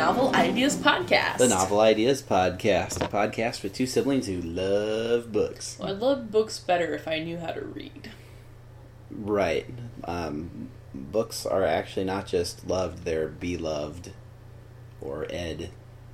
Novel Ideas Podcast. The Novel Ideas Podcast. A podcast with two siblings who love books. Well, I'd love books better if I knew how to read. Right. Books are actually not just loved, they're beloved. Or ed.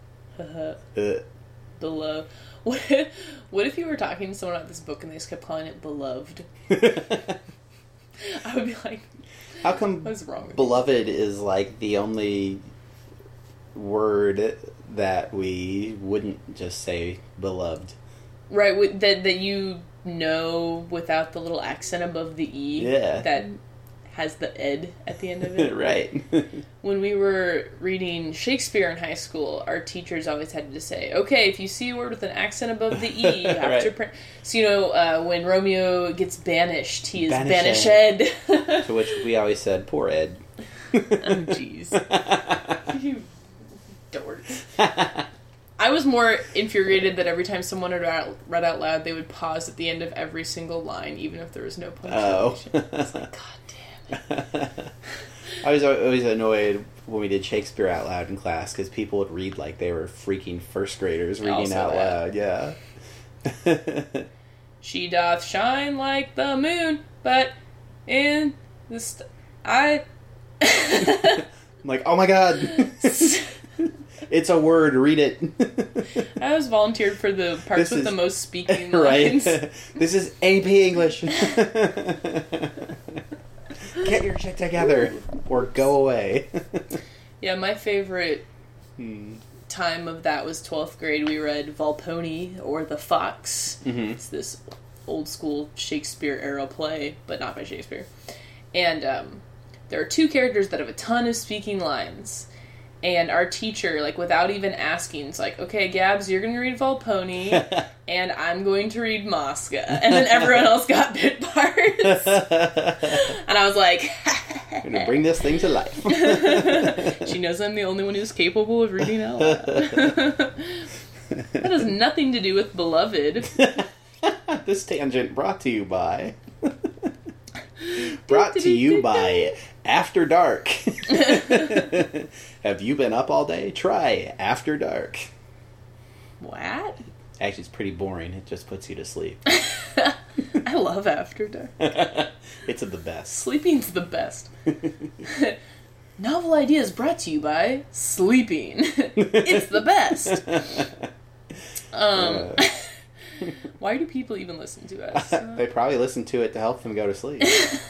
Beloved. What if you were talking to someone about this book and they just kept calling it Beloved? I would be like, how come what's wrong with beloved is like the only word that we wouldn't just say beloved? Right, that you know without the little accent above the E. Yeah. That has the ed at the end of it. Right. When we were reading Shakespeare in high school, our teachers always had to say, okay, if you see a word with an accent above the E, you have to print. So, when Romeo gets banished, he is banished. To which we always said, poor Ed. Oh, jeez. You dork. I was more infuriated that every time someone read out loud, they would pause at the end of every single line, even if there was no punctuation. Oh. I was like, God damn it. I was always annoyed when we did Shakespeare out loud in class, because people would read like they were freaking first graders reading out loud. Yeah. She doth shine like the moon, but in the I'm like, oh my god. It's a word, read it. I was volunteered for the parts with the most speaking lines. Right. This is AP English. Get your shit together or go away. Yeah, my favorite time of that was 12th grade. We read Volpone or The Fox. Mm-hmm. It's this old school Shakespeare era play, but not by Shakespeare. And there are two characters that have a ton of speaking lines. And our teacher, like, without even asking, is like, okay, Gabs, you're going to read Volpone, and I'm going to read Mosca. And then everyone else got bit parts. And I was like, I'm going to bring this thing to life. She knows I'm the only one who's capable of reading out loud. That has nothing to do with Beloved. This tangent brought to you by... Brought to you by After Dark. Have you been up all day? Try After Dark. What? Actually, it's pretty boring. It just puts you to sleep. I love After Dark. It's the best. Sleeping's the best. Novel Ideas brought to you by Sleeping. It's the best. Why do people even listen to us? They probably listen to it to help them go to sleep.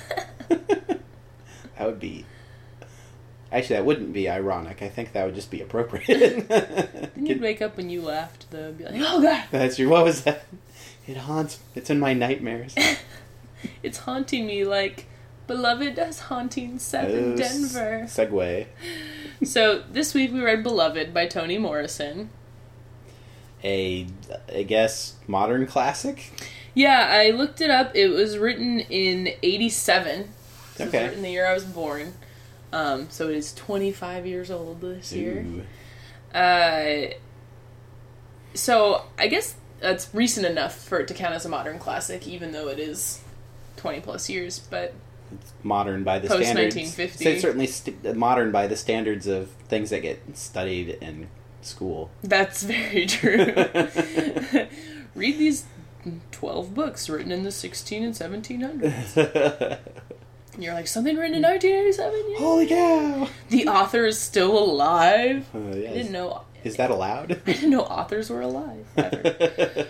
That would be... Actually, that wouldn't be ironic. I think that would just be appropriate. Then you'd wake up when you laughed, though, and be like, oh, God! That's true. What was that? It haunts... It's in my nightmares. It's haunting me like Beloved does haunting in Denver. Segue. So, this week we read Beloved by Toni Morrison. I guess, modern classic? Yeah, I looked it up. It was written in 87. So okay. It was written the year I was born. So it is 25 years old this year. So I guess that's recent enough for it to count as a modern classic, even though it is 20 plus years, but... It's modern by the standards. Post-1950. So it's certainly modern by the standards of things that get studied in school. That's very true. Read these 12 books written in the 16 and 1700s. You're like, something written in 1987? Yeah. Holy cow! The author is still alive? Yes. I didn't know... Is that allowed? I didn't know authors were alive, ever.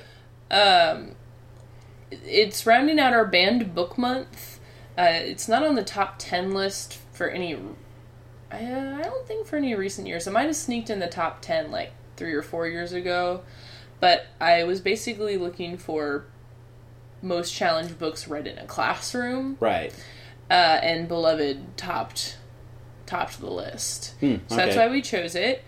It's rounding out our banned book month. It's not on the top 10 list for any... I don't think for any recent years. It might have sneaked in the top 10 like 3 or 4 years ago. But I was basically looking for most challenged books read in a classroom. Right. And Beloved topped the list. So that's why we chose it.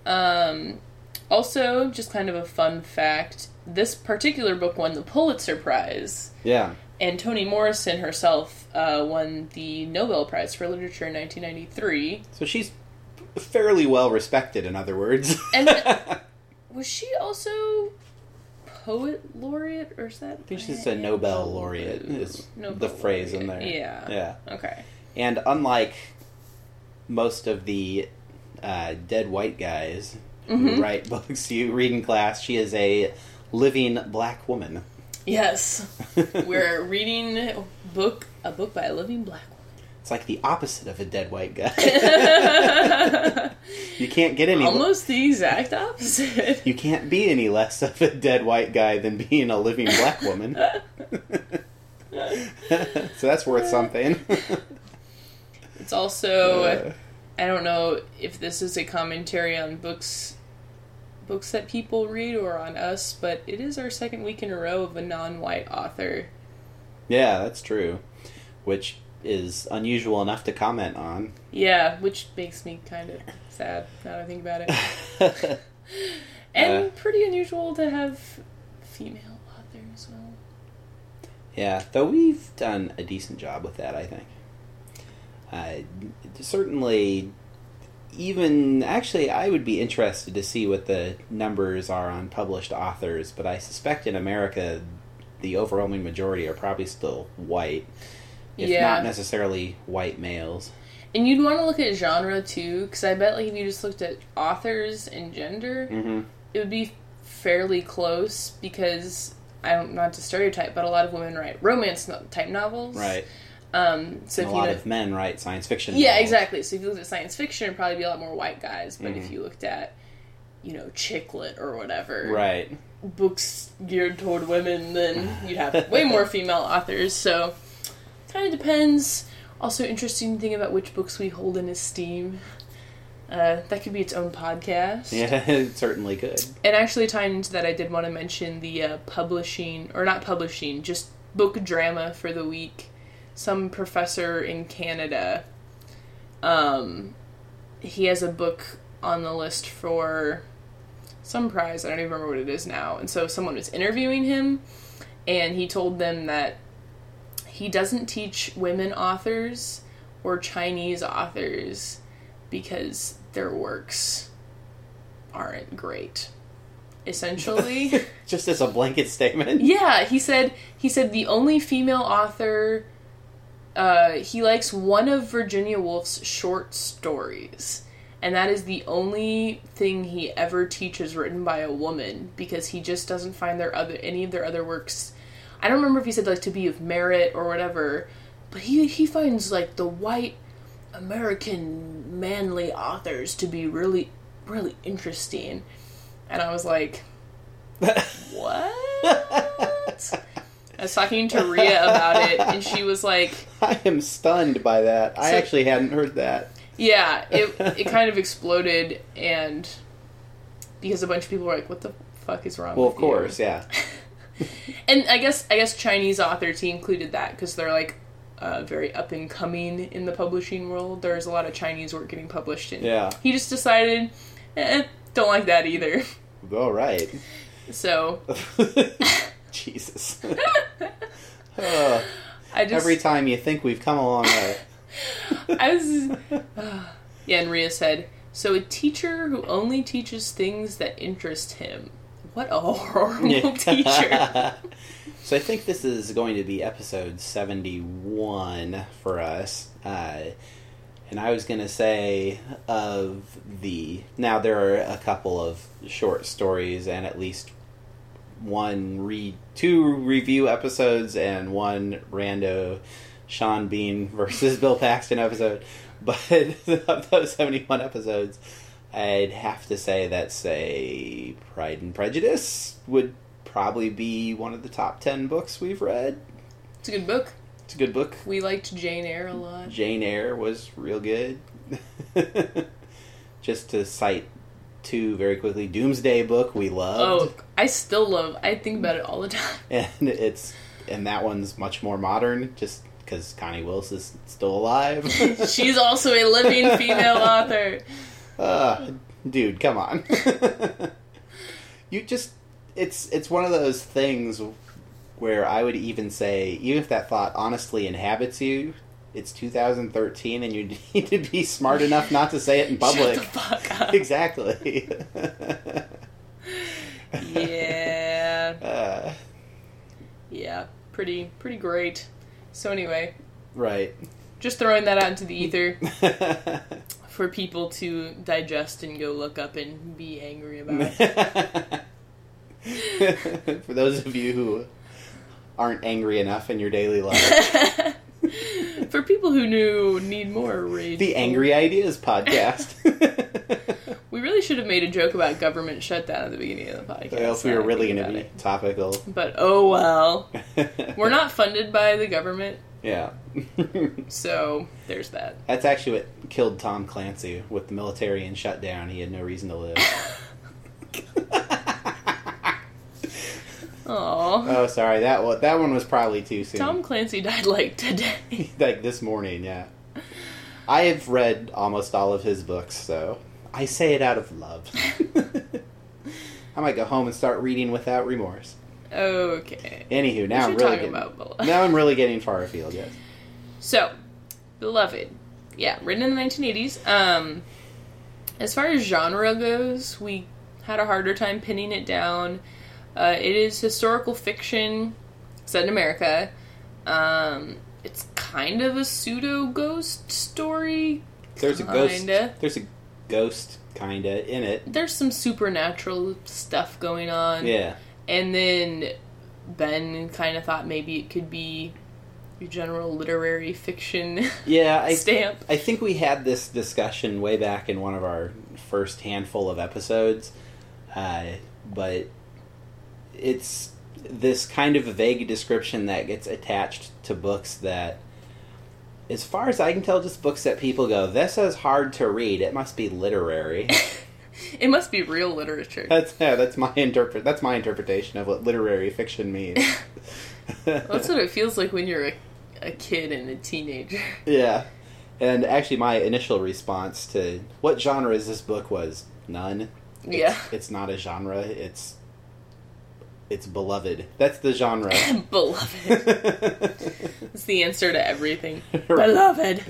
Also, just kind of a fun fact, this particular book won the Pulitzer Prize. Yeah. And Toni Morrison herself won the Nobel Prize for Literature in 1993. So she's fairly well respected, in other words. And was she also poet laureate, or is that... I think she's a Nobel laureate, is the phrase in there. Yeah. Yeah. Okay. And unlike most of the dead white guys who write books you read in class. She is a living black woman. Yes. We're reading a book by a living black woman. It's like the opposite of a dead white guy. You can't get any... Almost the exact opposite. You can't be any less of a dead white guy than being a living black woman. So that's worth something. It's also... I don't know if this is a commentary on books that people read or on us, but it is our second week in a row of a non-white author. Yeah, that's true. Which is unusual enough to comment on. Yeah, which makes me kind of sad now that I think about it. And pretty unusual to have female authors as well. Yeah, though we've done a decent job with that, I think. Certainly, even... Actually, I would be interested to see what the numbers are on published authors, but I suspect in America, the overwhelming majority are probably still white, if not necessarily white males. And you'd want to look at genre, too, because I bet like if you just looked at authors and gender, it would be fairly close, because, not to stereotype, but a lot of women write romance-type novels. Right. So if a lot of men write science fiction Yeah, novels. exactly. So if you looked at science fiction, it'd probably be a lot more white guys. But if you looked at, chick lit or whatever, right, books geared toward women, then you'd have way more female authors. So kind of depends. Also interesting thing about which books we hold in esteem. That could be its own podcast. Yeah, it certainly could. And actually tying into that, I did want to mention the publishing, or not publishing, just book drama for the week. Some professor in Canada, he has a book on the list for some prize. I don't even remember what it is now. And so someone was interviewing him, and he told them that he doesn't teach women authors or Chinese authors because their works aren't great. Essentially. Just as a blanket statement? Yeah, he said the only female author... he likes one of Virginia Woolf's short stories, and that is the only thing he ever teaches written by a woman, because he just doesn't find any of their other works. I don't remember if he said like to be of merit or whatever, but he finds like the white American manly authors to be really, really interesting, and I was like, what? I was talking to Rhea about it, and she was like... I am stunned by that. I actually hadn't heard that. Yeah, it kind of exploded, and... Because a bunch of people were like, what the fuck is wrong with you? Well, of course, yeah. And I guess Chinese authors, he included that, because they're like very up-and-coming in the publishing world. There's a lot of Chinese work getting published, and he just decided, don't like that either. All right. So... Jesus. Every time you think we've come a long way. Yeah, and Rhea said, so a teacher who only teaches things that interest him. What a horrible teacher. So I think this is going to be episode 71 for us. And I was going to say now there are a couple of short stories and at least two review episodes and one rando Sean Bean versus Bill Paxton episode. But of those 71 episodes, I'd have to say that, say, Pride and Prejudice would probably be one of the top 10 books we've read. It's a good book. It's a good book. We liked Jane Eyre a lot. Jane Eyre was real good. Just to cite two very quickly, Doomsday Book we loved. Oh, I think about it all the time. And that one's much more modern, just because Connie Willis is still alive. She's also a living female author. Dude, come on. It's one of those things where I would even say, even if that thought honestly inhabits you, it's 2013 and you need to be smart enough not to say it in public. Shut the fuck up. Exactly. Yeah. Yeah. Pretty great. So anyway. Right. Just throwing that out into the ether. for people to digest and go look up and be angry about. For those of you who aren't angry enough in your daily life. For people who need more rage. The Angry Ideas podcast. We really should have made a joke about government shutdown at the beginning of the podcast. Well, if we were really going to be topical. But oh well. We're not funded by the government. Yeah. So, there's that. That's actually what killed Tom Clancy with the military and shutdown. He had no reason to live. Aww. Oh, sorry. That one was probably too soon. Tom Clancy died like today. Like this morning, yeah. I have read almost all of his books, so I say it out of love. I might go home and start reading without remorse. Okay. Anywho, now I'm really getting far afield, yes. So, Beloved. Yeah, written in the 1980s. As far as genre goes, we had a harder time pinning it down. It is historical fiction set in America. It's kind of a pseudo-ghost story. There's a ghost. There's a ghost, kinda, in it. There's some supernatural stuff going on. Yeah. And then Ben kind of thought maybe it could be your general literary fiction stamp. I think we had this discussion way back in one of our first handful of episodes. But it's this kind of vague description that gets attached to books that, as far as I can tell, just books that people go, this is hard to read. It must be literary. It must be real literature. That's my interpretation of what literary fiction means. That's what it feels like when you're a kid and a teenager. Yeah. And actually my initial response to what genre is this book was none. It's not a genre. It's beloved. That's the genre. Beloved. It's the answer to everything. Beloved.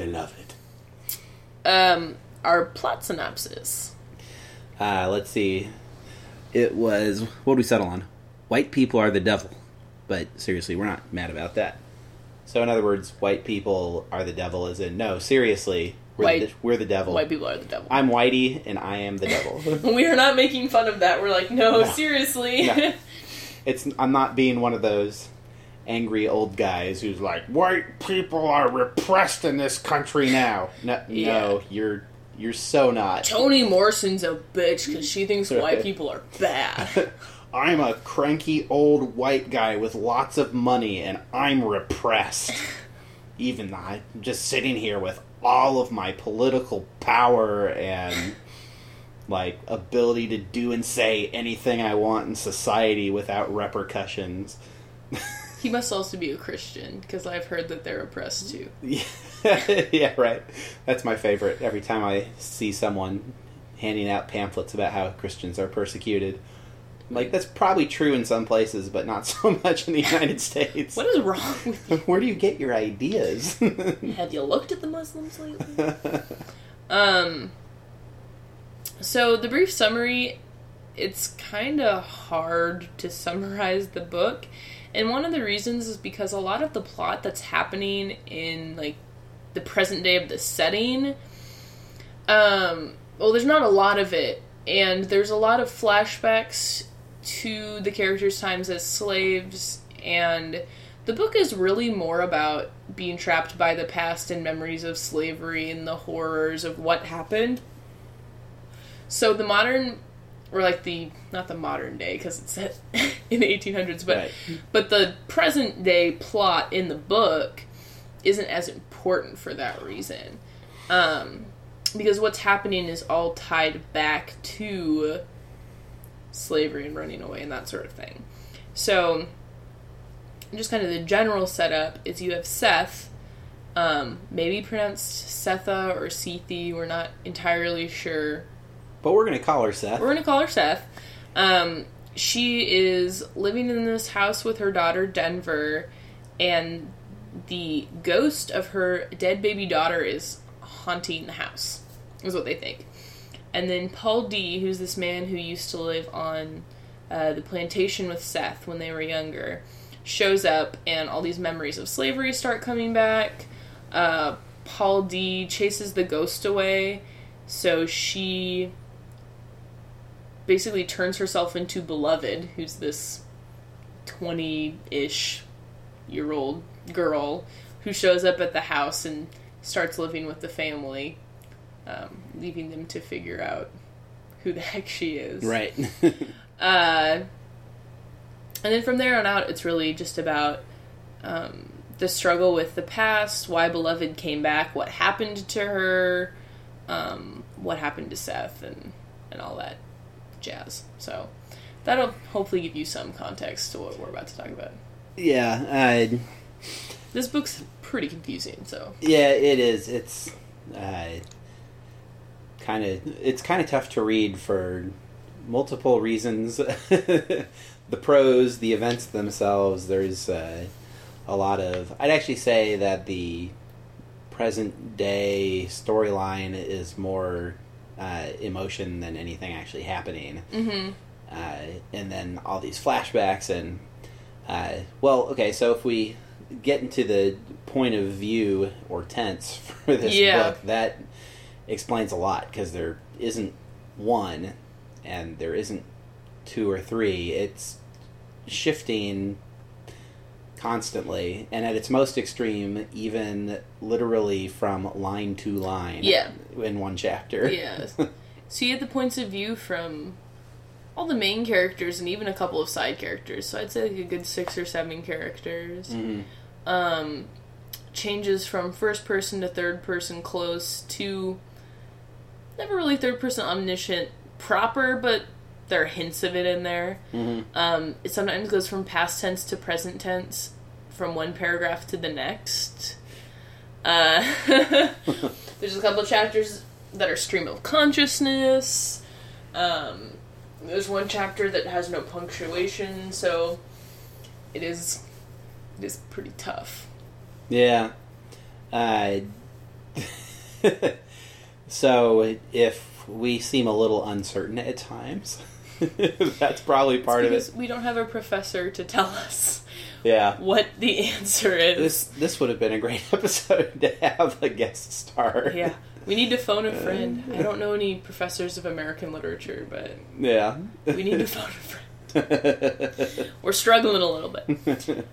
Our plot synopsis. Let's see. It was, what did we settle on? White people are the devil. But seriously, we're not mad about that. So in other words, white people are the devil, as in, no, seriously, we're the devil. White people are the devil. I'm Whitey, and I am the devil. We are not making fun of that. We're like, no. Seriously. No. I'm not being one of those angry old guys who's like, white people are repressed in this country now. No, you're so not. Toni Morrison's a bitch because she thinks white people are bad. I'm a cranky old white guy with lots of money, and I'm repressed. Even though I'm just sitting here with all of my political power and, like, ability to do and say anything I want in society without repercussions. He must also be a Christian, because I've heard that they're oppressed too. Yeah, right. That's my favorite. Every time I see someone handing out pamphlets about how Christians are persecuted. Like, that's probably true in some places, but not so much in the United States. What is wrong with you? Where do you get your ideas? Have you looked at the Muslims lately? So, the brief summary, it's kind of hard to summarize the book. And one of the reasons is because a lot of the plot that's happening in, like, the present day of the setting, there's not a lot of it. And there's a lot of flashbacks to the characters' times as slaves, and the book is really more about being trapped by the past and memories of slavery and the horrors of what happened. So the modern, or like not the modern day, because it's set in the 1800s, but the present day plot in the book isn't as important for that reason. Because what's happening is all tied back to slavery and running away and that sort of thing. So, just kind of the general setup is you have Seth, maybe pronounced Setha or Sethi, we're not entirely sure. But we're going to call her Seth. We're going to call her Seth. She is living in this house with her daughter, Denver, and the ghost of her dead baby daughter is haunting the house, is what they think. And then Paul D., who's this man who used to live on the plantation with Seth when they were younger, shows up, and all these memories of slavery start coming back. Paul D. chases the ghost away, So she basically turns herself into Beloved, who's this 20-ish year old girl who shows up at the house and starts living with the family, leaving them to figure out who the heck she is. Right. And then from there on out, it's really just about the struggle with the past, why Beloved came back, what happened to her, what happened to Seth, and all that jazz. So that'll hopefully give you some context to what we're about to talk about. Yeah. This book's pretty confusing, so... Yeah, it is. It's kind of tough to read for multiple reasons. The prose, the events themselves, there's a lot of... I'd actually say that the present day storyline is more emotion than anything actually happening. Mm-hmm. And then all these flashbacks and... so if we get into the point of view or tense for this book, that explains a lot, because there isn't one and there isn't two or three. It's shifting constantly, and at its most extreme, even literally from line to line in one chapter. Yeah. So you get the points of view from all the main characters and even a couple of side characters. So I'd say like a good 6 or 7 characters. Mm-hmm. Changes from first person to third person close to never really third person omniscient proper, but there are hints of it in there. Mm-hmm. It sometimes goes from past tense to present tense, from one paragraph to the next. There's a couple of chapters that are stream of consciousness. There's one chapter that has no punctuation, so it is pretty tough. Yeah. So if we seem a little uncertain at times, that's probably part of it. We don't have a professor to tell us what the answer is. This would have been a great episode to have a guest star. Yeah. We need to phone a friend. I don't know any professors of American literature, but we need to phone a friend. We're struggling a little bit.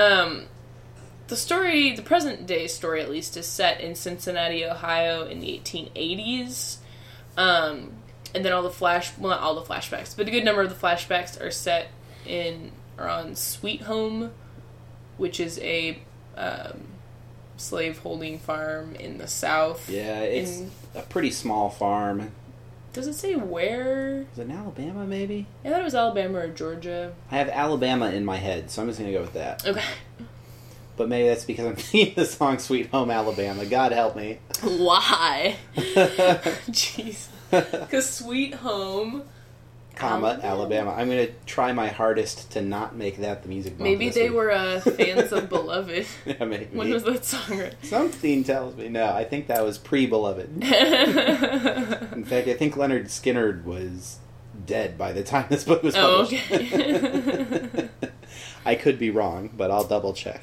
The present day story at least, is set in Cincinnati, Ohio in the 1880s. And then not all the flashbacks, but a good number of the flashbacks are set on Sweet Home, which is a slave-holding farm in the South. Yeah, it's a pretty small farm. Does it say where? Is it in Alabama, maybe? I thought it was Alabama or Georgia. I have Alabama in my head, so I'm just going to go with that. Okay. But maybe that's because I'm singing the song Sweet Home Alabama. God help me. Why? Jeez. Because Sweet Home... Alabama. I'm going to try my hardest to not make that the music bump. Maybe they were fans of Beloved. Yeah, maybe. When was that song written? Something tells me. No, I think that was pre-Beloved. In fact, I think Leonard Skinner was dead by the time this book was published. Oh, okay. I could be wrong, but I'll double check.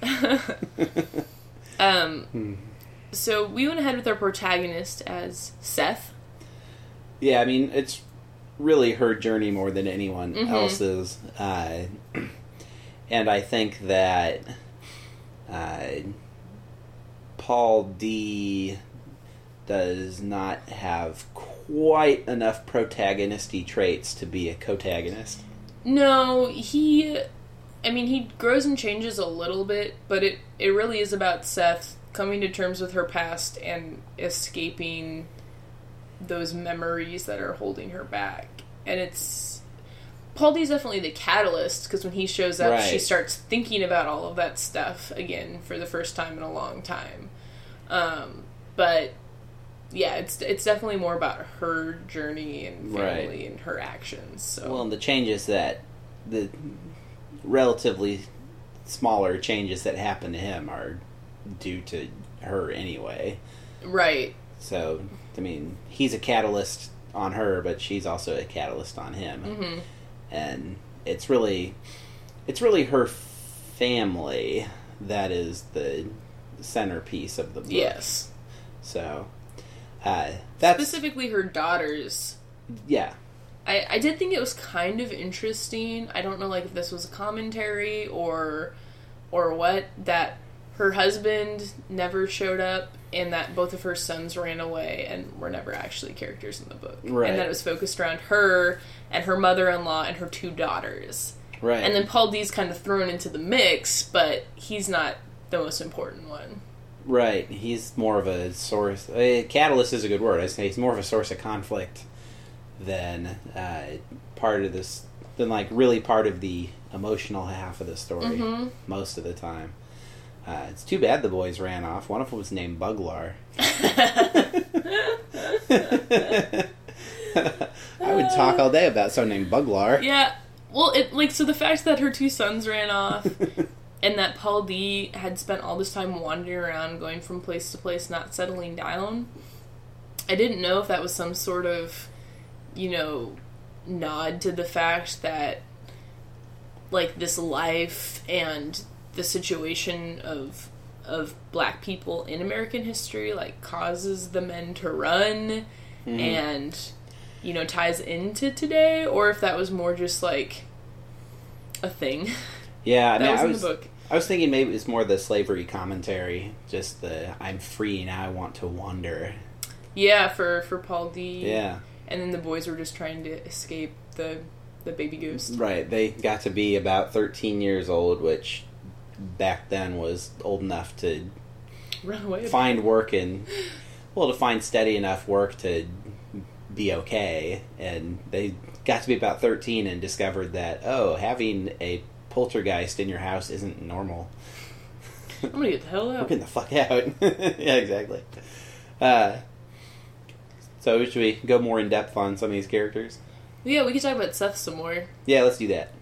So we went ahead with our protagonist as Seth. Yeah, I mean, it's really her journey more than anyone else's. And I think that Paul D. does not have quite enough protagonisty traits to be a cotagonist. No, he grows and changes a little bit, but it really is about Seth coming to terms with her past and escaping those memories that are holding her back. And Paul D's definitely the catalyst, because when he shows up, she starts thinking about all of that stuff again for the first time in a long time. But yeah, it's definitely more about her journey and family and her actions. So. Well, and the relatively smaller changes that happen to him are due to her anyway. Right. So, I mean, he's a catalyst on her, but she's also a catalyst on him. Mm-hmm. And it's really her family that is the centerpiece of the book. Yes. So, That's specifically her daughters. yeah. I did think it was kind of interesting. I don't know, like, if this was a commentary or what, that her husband never showed up and that both of her sons ran away and were never actually characters in the book. Right. And that it was focused around her and her mother-in-law and her 2 daughters. Right. And then Paul D's kind of thrown into the mix, but he's not the most important one. Right. He's more of a source. Catalyst is a good word. I say he's more of a source of conflict than part of this, than like really part of the emotional half of the story most of the time. It's too bad the boys ran off. One of them was named Buglar. I would talk all day about someone named Buglar. Yeah. Well, so the fact that her 2 sons ran off and that Paul D had spent all this time wandering around, going from place to place, not settling down, I didn't know if that was some sort of, nod to the fact that, like, this life and the situation of black people in American history, like, causes the men to run and, ties into today, or if that was more just, like, a thing. Yeah, that was in the book. I was thinking maybe it's more the slavery commentary, just the I'm free, now I want to wander. Yeah, for Paul D. Yeah. And then the boys were just trying to escape the baby goose. Right, they got to be about 13 years old, which back then was old enough to run away, find work and, to find steady enough work to be okay. And they got to be about 13 and discovered that, having a poltergeist in your house isn't normal. I'm gonna get the hell out. We're getting the fuck out. Yeah, exactly. So should we go more in depth on some of these characters? Yeah, we could talk about Seth some more. Yeah, let's do that.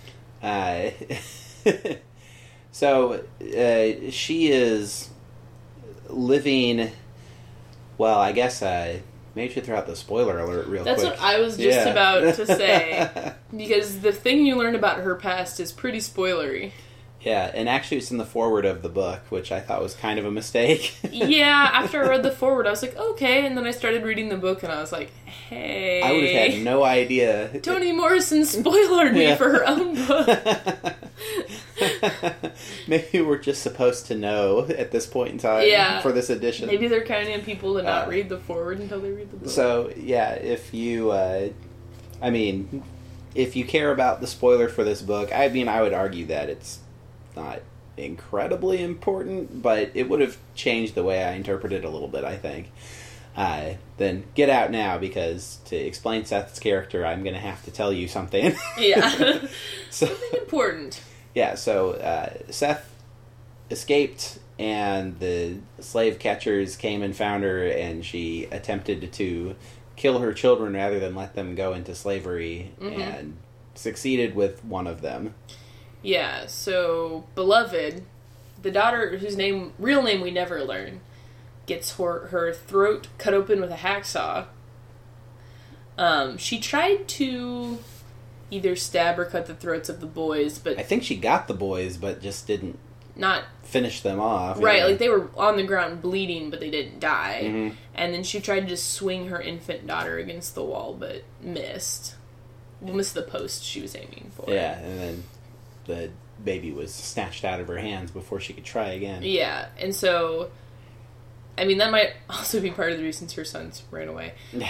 So she is living. Well, I guess maybe we should throw out the spoiler alert real quick. That's what I was just about to say. Because the thing you learn about her past is pretty spoilery. Yeah, and actually it's in the foreword of the book, which I thought was kind of a mistake. Yeah, after I read the foreword, I was like, okay, and then I started reading the book, and I was like, hey... I would have had no idea. Toni Morrison spoilered me for her own book. Maybe we're just supposed to know at this point in time for this edition. Maybe they're counting on people to not read the foreword until they read the book. So, yeah, if you... if you care about the spoiler for this book, I would argue that it's not incredibly important, but it would have changed the way I interpret it a little bit, I think. Then get out now, because to explain Seth's character, I'm going to have to tell you something. Yeah. Something important. Yeah, so Seth escaped, and the slave catchers came and found her, and she attempted to kill her children rather than let them go into slavery, and succeeded with one of them. Yeah, so Beloved, the daughter whose real name we never learn, gets her throat cut open with a hacksaw. She tried to either stab or cut the throats of the boys, but... I think she got the boys, but just didn't finish them off. Right, like they were on the ground bleeding, but they didn't die. And then she tried to just swing her infant daughter against the wall, but missed. Missed the post she was aiming for. Yeah, and then the baby was snatched out of her hands before she could try again. Yeah, and so... that might also be part of the reasons her sons ran away.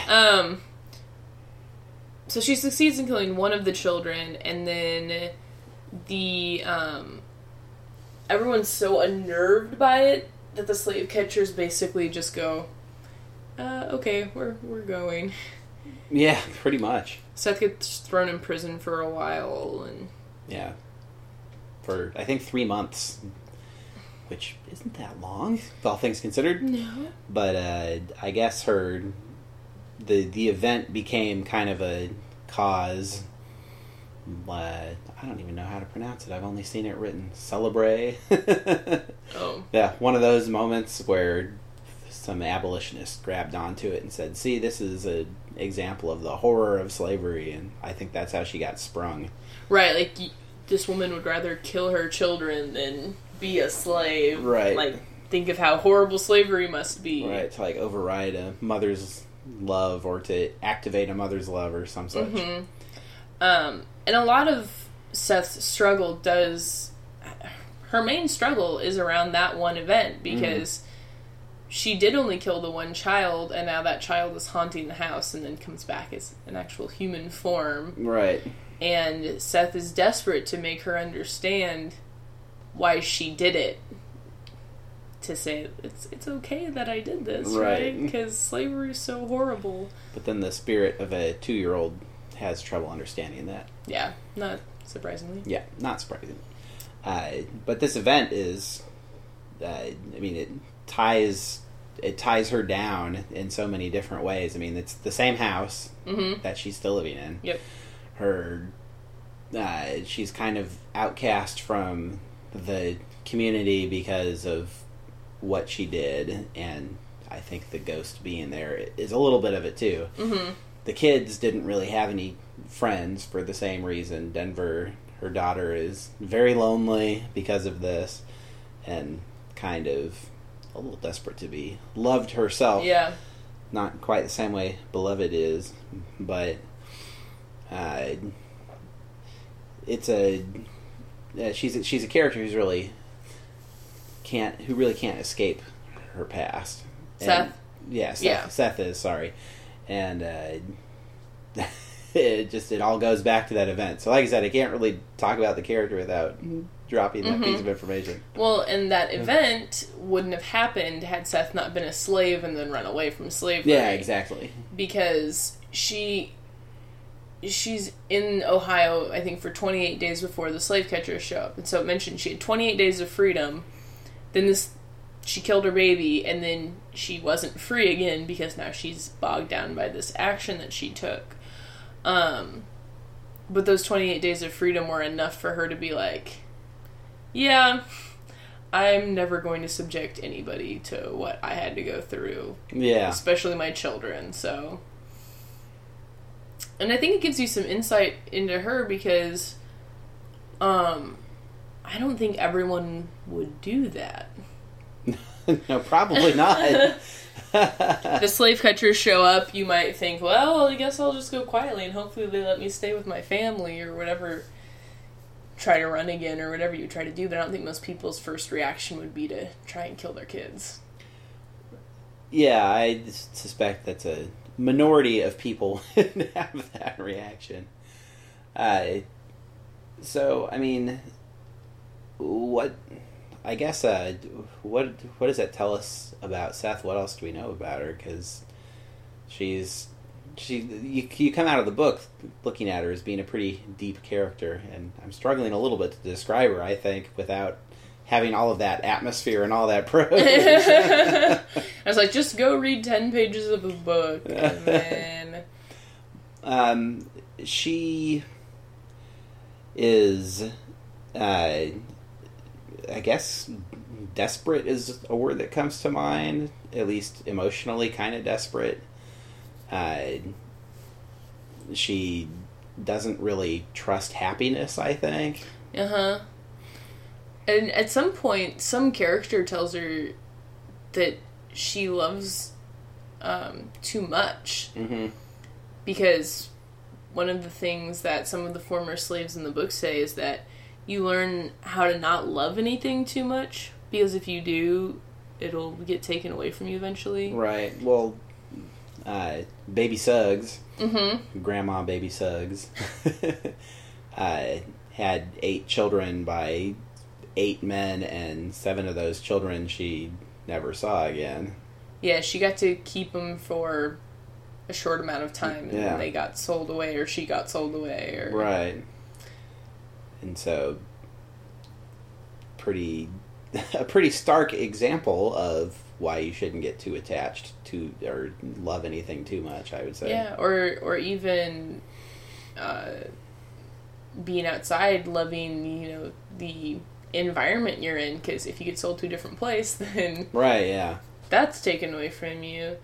So she succeeds in killing one of the children, and then the everyone's so unnerved by it that the slave catchers basically just go, okay, we're going. Yeah, pretty much. Seth gets thrown in prison for a while, and... Yeah. For, I think, 3 months. Which isn't that long, all things considered. No. But I guess the event became kind of a cause. I don't even know how to pronounce it. I've only seen it written. Celebrate. Oh. Yeah, one of those moments where some abolitionist grabbed onto it and said, see, this is an example of the horror of slavery, and I think that's how she got sprung. Right, like, this woman would rather kill her children than be a slave. Right. Like, think of how horrible slavery must be. Right, to like override a mother's love or to activate a mother's love or some such. Mm-hmm. And a lot of Seth's struggle her main struggle is around that one event, because she did only kill the one child, and now that child is haunting the house and then comes back as an actual human form. Right. And Seth is desperate to make her understand why she did it. To say, it's okay that I did this, right? Because slavery is so horrible. But then the spirit of a 2-year-old has trouble understanding that. Yeah, not surprisingly. Yeah, not surprising. But this event is, it ties her down in so many different ways. I mean, it's the same house that she's still living in. Yep. She's kind of outcast from the community because of what she did, and I think the ghost being there is a little bit of it too. Mm-hmm. The kids didn't really have any friends for the same reason. Denver, her daughter, is very lonely because of this, and kind of a little desperate to be loved herself. Yeah. Not quite the same way Beloved is, but she's a character who really can't escape her past. Seth? Seth is, sorry. And it all goes back to that event. So like I said, I can't really talk about the character without dropping that piece of information. Well, and that event wouldn't have happened had Seth not been a slave and then run away from slavery. Yeah, exactly. Because she's in Ohio, I think, for 28 days before the slave catchers show up. And so it mentioned she had 28 days of freedom. Then she killed her baby, and then she wasn't free again because now she's bogged down by this action that she took. But those 28 days of freedom were enough for her to be like, yeah, I'm never going to subject anybody to what I had to go through. Yeah. Especially my children, so... And I think it gives you some insight into her because, I don't think everyone would do that. No, probably not. The slave catchers show up, you might think, well, I guess I'll just go quietly and hopefully they let me stay with my family or whatever. Try to run again or whatever you try to do, but I don't think most people's first reaction would be to try and kill their kids. Yeah, I suspect that's a minority of people have that reaction. So, I mean, what does that tell us about Seth? What else do we know about her? Because you come out of the book looking at her as being a pretty deep character, and I'm struggling a little bit to describe her, I think, without having all of that atmosphere and all that prose. I was like, just go read 10 pages of a book, and then... she is, I guess, desperate is a word that comes to mind, at least emotionally kind of desperate. She doesn't really trust happiness, I think. Uh-huh. And at some point, some character tells her that she loves too much. Mm-hmm. Because one of the things that some of the former slaves in the book say is that you learn how to not love anything too much, because if you do, it'll get taken away from you eventually. Right. Well, Baby Suggs, Grandma Baby Suggs, had 8 children by 8 men, and 7 of those children she never saw again. Yeah, she got to keep them for a short amount of time, and then they got sold away, or she got sold away, or... Right. And so, a pretty stark example of why you shouldn't get too attached to, or love anything too much, I would say. Yeah, or even being outside, loving, the environment you're in, because if you get sold to a different place, then... Right, yeah. That's taken away from you.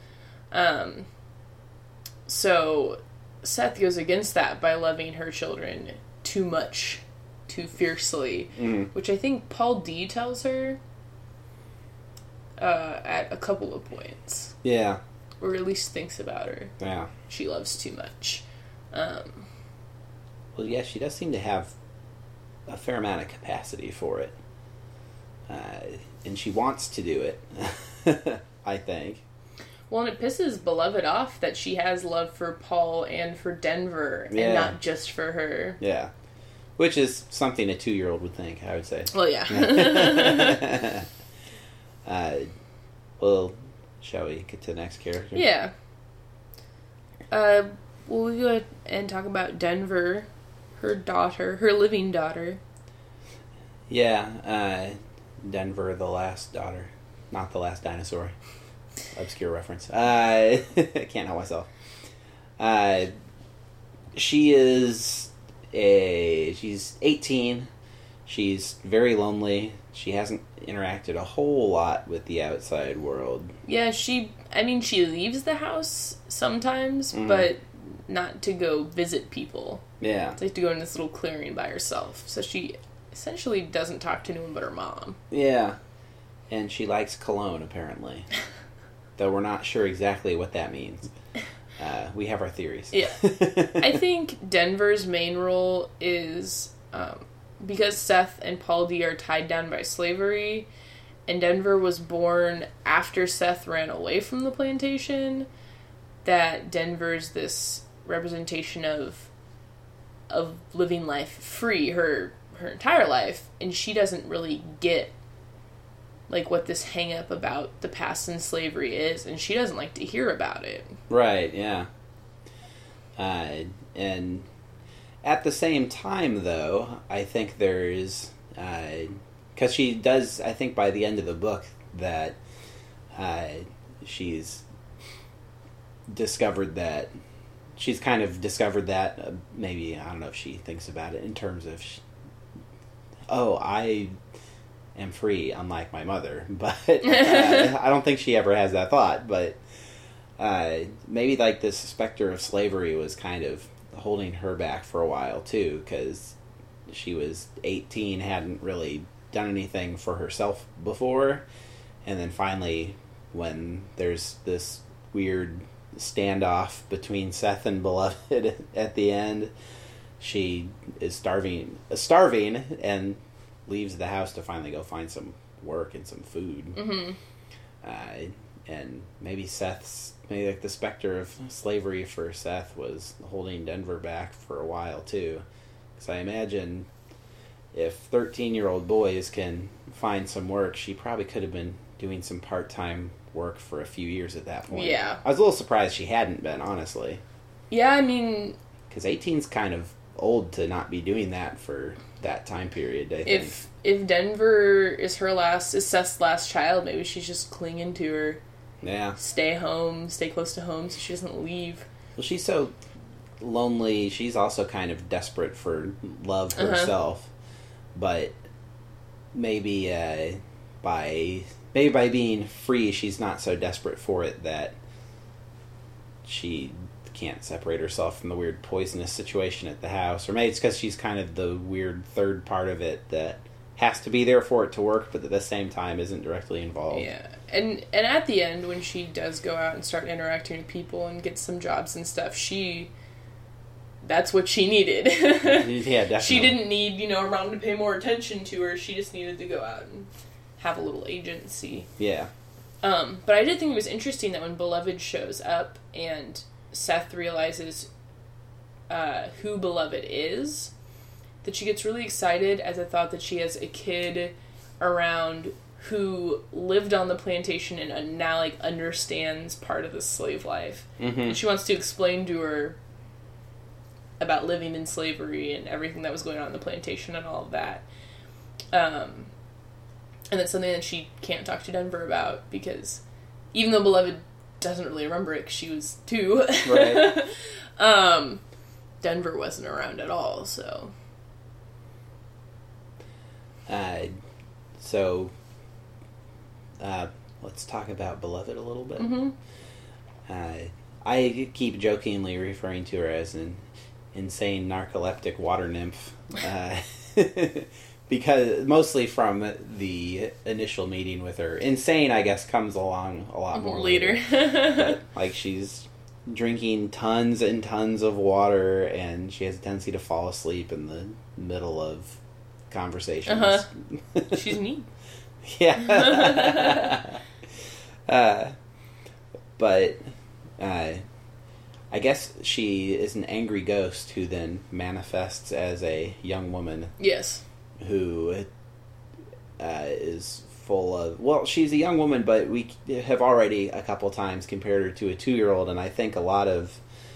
So, Seth goes against that by loving her children too much, too fiercely, which I think Paul D tells her. at a couple of points. Yeah. Or at least thinks about her. Yeah. She loves too much. Well, yeah, she does seem to have a fair amount of capacity for it. And she wants to do it, I think. Well, and it pisses Beloved off that she has love for Paul and for Denver, and not just for her. Yeah. Which is something a 2-year-old would think, I would say. Well, yeah. Well, shall we get to the next character? Yeah. Well, we'll go ahead and talk about Denver, her daughter, her living daughter. Yeah, Denver, the last daughter. Not the last dinosaur. Obscure reference. I can't help myself. She's 18. She's very lonely. She hasn't interacted a whole lot with the outside world. Yeah, she leaves the house sometimes, but not to go visit people. Yeah. It's like to go in this little clearing by herself. So she essentially doesn't talk to anyone but her mom. Yeah. And she likes cologne, apparently. Though we're not sure exactly what that means. We have our theories. Yeah. I think Denver's main role is, because Seth and Paul D are tied down by slavery, and Denver was born after Seth ran away from the plantation, that Denver's this representation of living life free her entire life, and she doesn't really get like what this hang up about the past and slavery is, and she doesn't like to hear about it. Right, yeah. And at the same time, though, I think there's... because she does, I think by the end of the book, that she's discovered that... She's kind of discovered that, maybe, I don't know if she thinks about it in terms of... I am free, unlike my mother. But I don't think she ever has that thought. But maybe like this specter of slavery was kind of holding her back for a while too, because she was 18, hadn't really done anything for herself before, and then finally, when there's this weird standoff between Seth and Beloved at the end, she is starving and leaves the house to finally go find some work and some food. Mm-hmm. And maybe like the specter of slavery for Seth was holding Denver back for a while too. Because I imagine if 13-year-old boys can find some work, she probably could have been doing some part-time work for a few years at that point. Yeah. I was a little surprised she hadn't been, honestly. Yeah, I mean... Because 18's kind of old to not be doing that for that time period, I think. If Denver is Seth's last child, maybe she's just clinging to her. Yeah. Stay home, stay close to home so she doesn't leave. Well, she's so lonely. She's also kind of desperate for love herself. But maybe by being free, she's not so desperate for it that she can't separate herself from the weird poisonous situation at the house. Or maybe it's because she's kind of the weird third part of it that has to be there for it to work, but at the same time isn't directly involved. Yeah. And at the end, when she does go out and start interacting with people and get some jobs and stuff, that's what she needed. Yeah, definitely. She didn't need, her mom to pay more attention to her. She just needed to go out and have a little agency. Yeah. But I did think it was interesting that when Beloved shows up and Seth realizes who Beloved is, that she gets really excited, as I thought that she has a kid around who lived on the plantation and now understands part of the slave life. Mm-hmm. And she wants to explain to her about living in slavery and everything that was going on in the plantation and all of that. And that's something that she can't talk to Denver about, because even though Beloved doesn't really remember it because she was 2, right. Denver wasn't around at all, so... Let's talk about Beloved a little bit. Mm-hmm. I keep jokingly referring to her as an insane narcoleptic water nymph, because mostly from the initial meeting with her. Insane, I guess, comes along a lot more later. But, like, she's drinking tons and tons of water, and she has a tendency to fall asleep in the middle of conversations. She's neat. Yeah. But I guess she is an angry ghost who then manifests as a young woman. Yes. Who is full of... Well, she's a young woman, but we have already a couple times compared her to a 2-year-old, and I think a lot of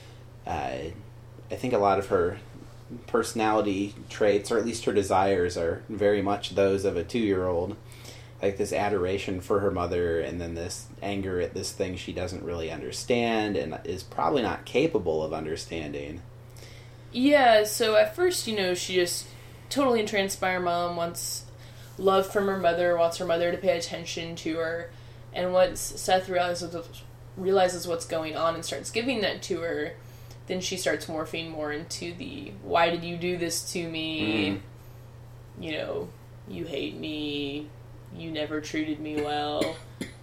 her personality traits, or at least her desires, are very much those of a 2-year-old. Like this adoration for her mother, and then this anger at this thing she doesn't really understand and is probably not capable of understanding. Yeah, so at first, she just totally entranced by her mom, wants love from her mother, wants her mother to pay attention to her, and once Seth realizes what's going on and starts giving that to her, then she starts morphing more into the, why did you do this to me? You hate me. You never treated me well.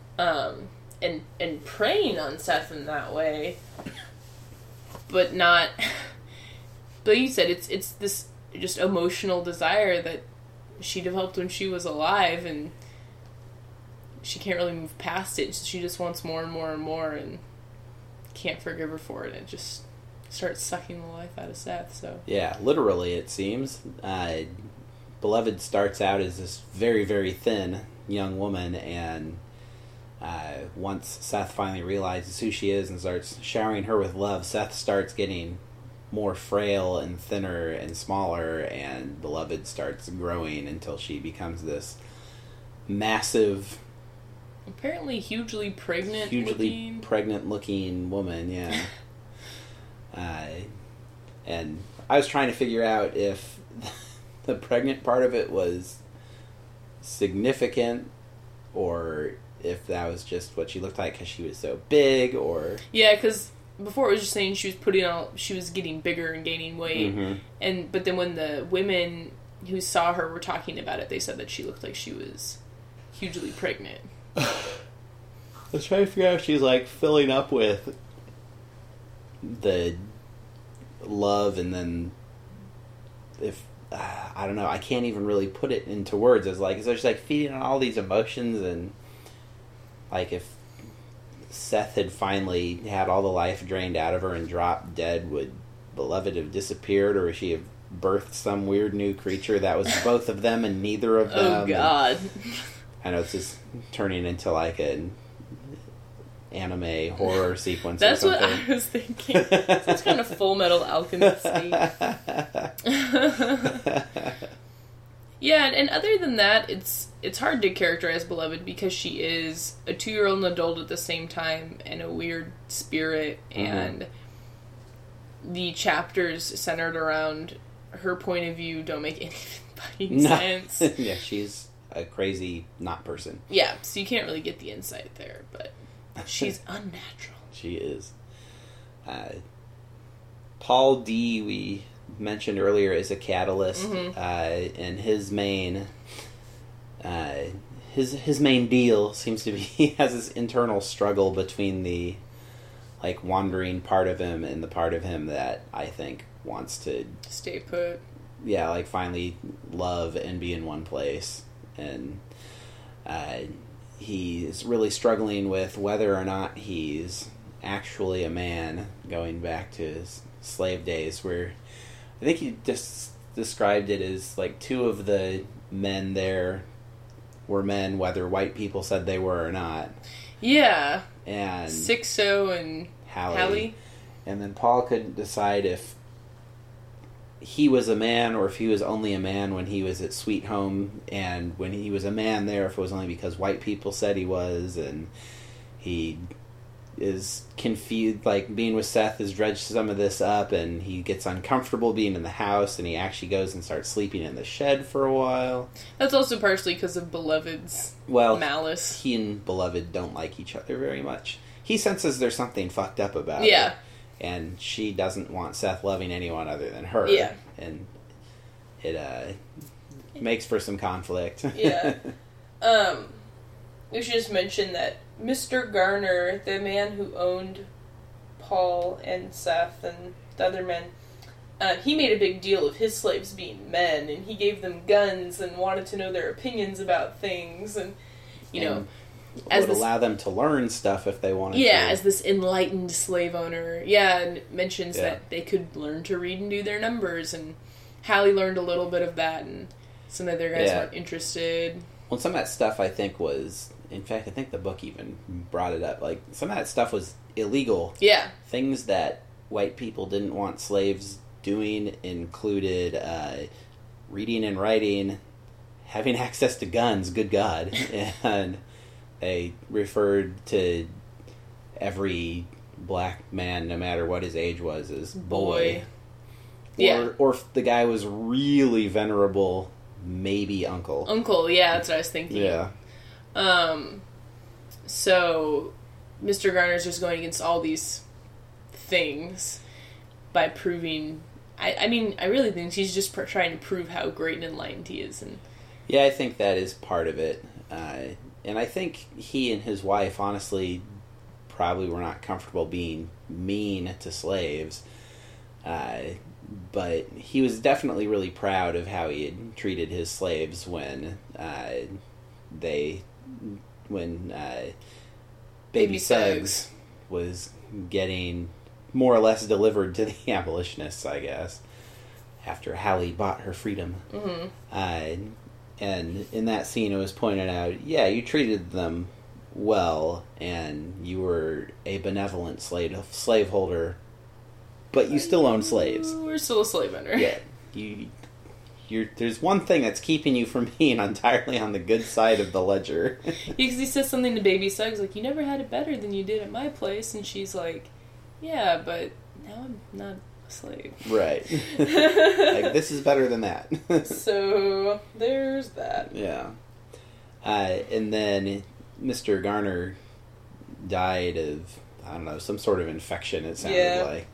And preying on Seth in that way. But not... But you said it's this just emotional desire that she developed when she was alive, and she can't really move past it. She just wants more and more and more, and can't forgive her for it. It just starts sucking the life out of Seth, so... Yeah, literally, it seems. Beloved starts out as this very, very thin young woman, and once Seth finally realizes who she is and starts showering her with love, Seth starts getting more frail and thinner and smaller, and Beloved starts growing until she becomes this massive... Apparently hugely pregnant looking woman, yeah. And I was trying to figure out if the pregnant part of it was significant, or if that was just what she looked like because she was so big, or... Yeah, because before it was just saying she was getting bigger and gaining weight, but then when the women who saw her were talking about it, they said that she looked like she was hugely pregnant. I was trying to figure out if she's like filling up with the love, and then if I don't know, I can't even really put it into words. It's like, so she's like feeding on all these emotions, and like if Seth had finally had all the life drained out of her and dropped dead, would Beloved have disappeared, or would she have birthed some weird new creature that was both of them and neither of them? Oh God. I know it's just turning into like an anime horror sequence. That's or something. What I was thinking. It's kind of Full Metal Alchemist. Yeah, and other than that, it's hard to characterize Beloved because she is a 2-year-old and adult at the same time, and a weird spirit, and the chapters centered around her point of view don't make any fucking sense. Yeah, she's a crazy not person. Yeah, so you can't really get the insight there, but she's unnatural. She is. Paul D, we mentioned earlier, is a catalyst, and his main deal seems to be he has this internal struggle between the like wandering part of him and the part of him that I think wants to stay put. Yeah, like finally love and be in one place, and he's really struggling with whether or not he's actually a man, going back to his slave days, where I think he just described it as like 2 of the men there were men, whether white people said they were or not. Yeah. And Sixo and Hallie. And then Paul couldn't decide if he was a man or if he was only a man when he was at Sweet Home, and when he was a man there, if it was only because white people said he was, and he is confused, like being with Seth has dredged some of this up, and he gets uncomfortable being in the house, and he actually goes and starts sleeping in the shed for a while. That's also partially because of Beloved's malice. He and Beloved don't like each other very much. He senses there's something fucked up about it. And she doesn't want Seth loving anyone other than her. Yeah. And it makes for some conflict. Yeah. We should just mention that Mr. Garner, the man who owned Paul and Seth and the other men, he made a big deal of his slaves being men, and he gave them guns and wanted to know their opinions about things, and, would allow them to learn stuff if they wanted to. Yeah, as this enlightened slave owner. Yeah, and it mentions that they could learn to read and do their numbers, and Hallie learned a little bit of that, and some of the other guys weren't interested. Well, some of that stuff I think was... In fact, I think the book even brought it up. Like, some of that stuff was illegal. Yeah. Things that white people didn't want slaves doing included reading and writing, having access to guns, good God. And they referred to every black man, no matter what his age was, as boy. Or if the guy was really venerable, maybe uncle. Uncle, yeah, that's what I was thinking. Yeah. So Mr. Garner's just going against all these things by proving... I mean, I really think he's just trying to prove how great and enlightened he is. And yeah, I think that is part of it. And I think he and his wife, honestly, probably were not comfortable being mean to slaves. But he was definitely really proud of how he had treated his slaves when Baby Suggs was getting more or less delivered to the abolitionists, I guess, after Hallie bought her freedom. Mm-hmm. And in that scene it was pointed out, yeah, you treated them well, and you were a benevolent slaveholder, but you still own slaves. We're still a slave owner. Yeah. There's one thing that's keeping you from being entirely on the good side of the ledger. Because he says something to Baby Suggs, like, you never had it better than you did at my place, and she's like, yeah, but now I'm not a slave. Right. Like, this is better than that. So, there's that. Yeah. And then Mr. Garner died of, I don't know, some sort of infection, it sounded like.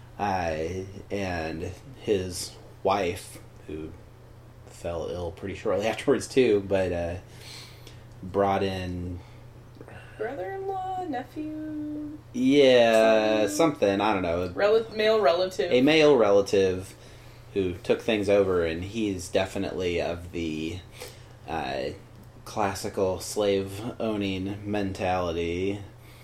And his wife, who fell ill pretty shortly afterwards too, but brought in... Brother-in-law, nephew? Yeah, something, I don't know. Male relative. A male relative who took things over, and he's definitely of the classical slave-owning mentality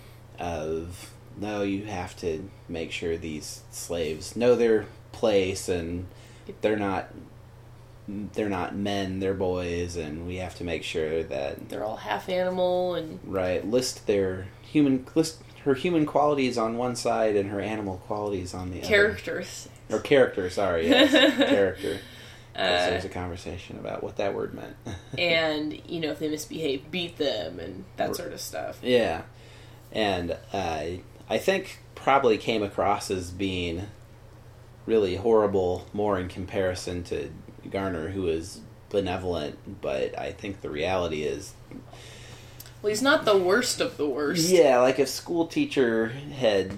of, no, you have to make sure these slaves know their place, and they're not men, they're boys, and we have to make sure that they're all half animal and list her human qualities on one side and her animal qualities on the other. Character, sorry, yes. Character. There's a conversation about what that word meant. And, if they misbehave, beat them and that sort of stuff. Yeah. And I think probably came across as being really horrible more in comparison to Garner, who is benevolent, but I think the reality is... Well, he's not the worst of the worst. Yeah, like if school teacher had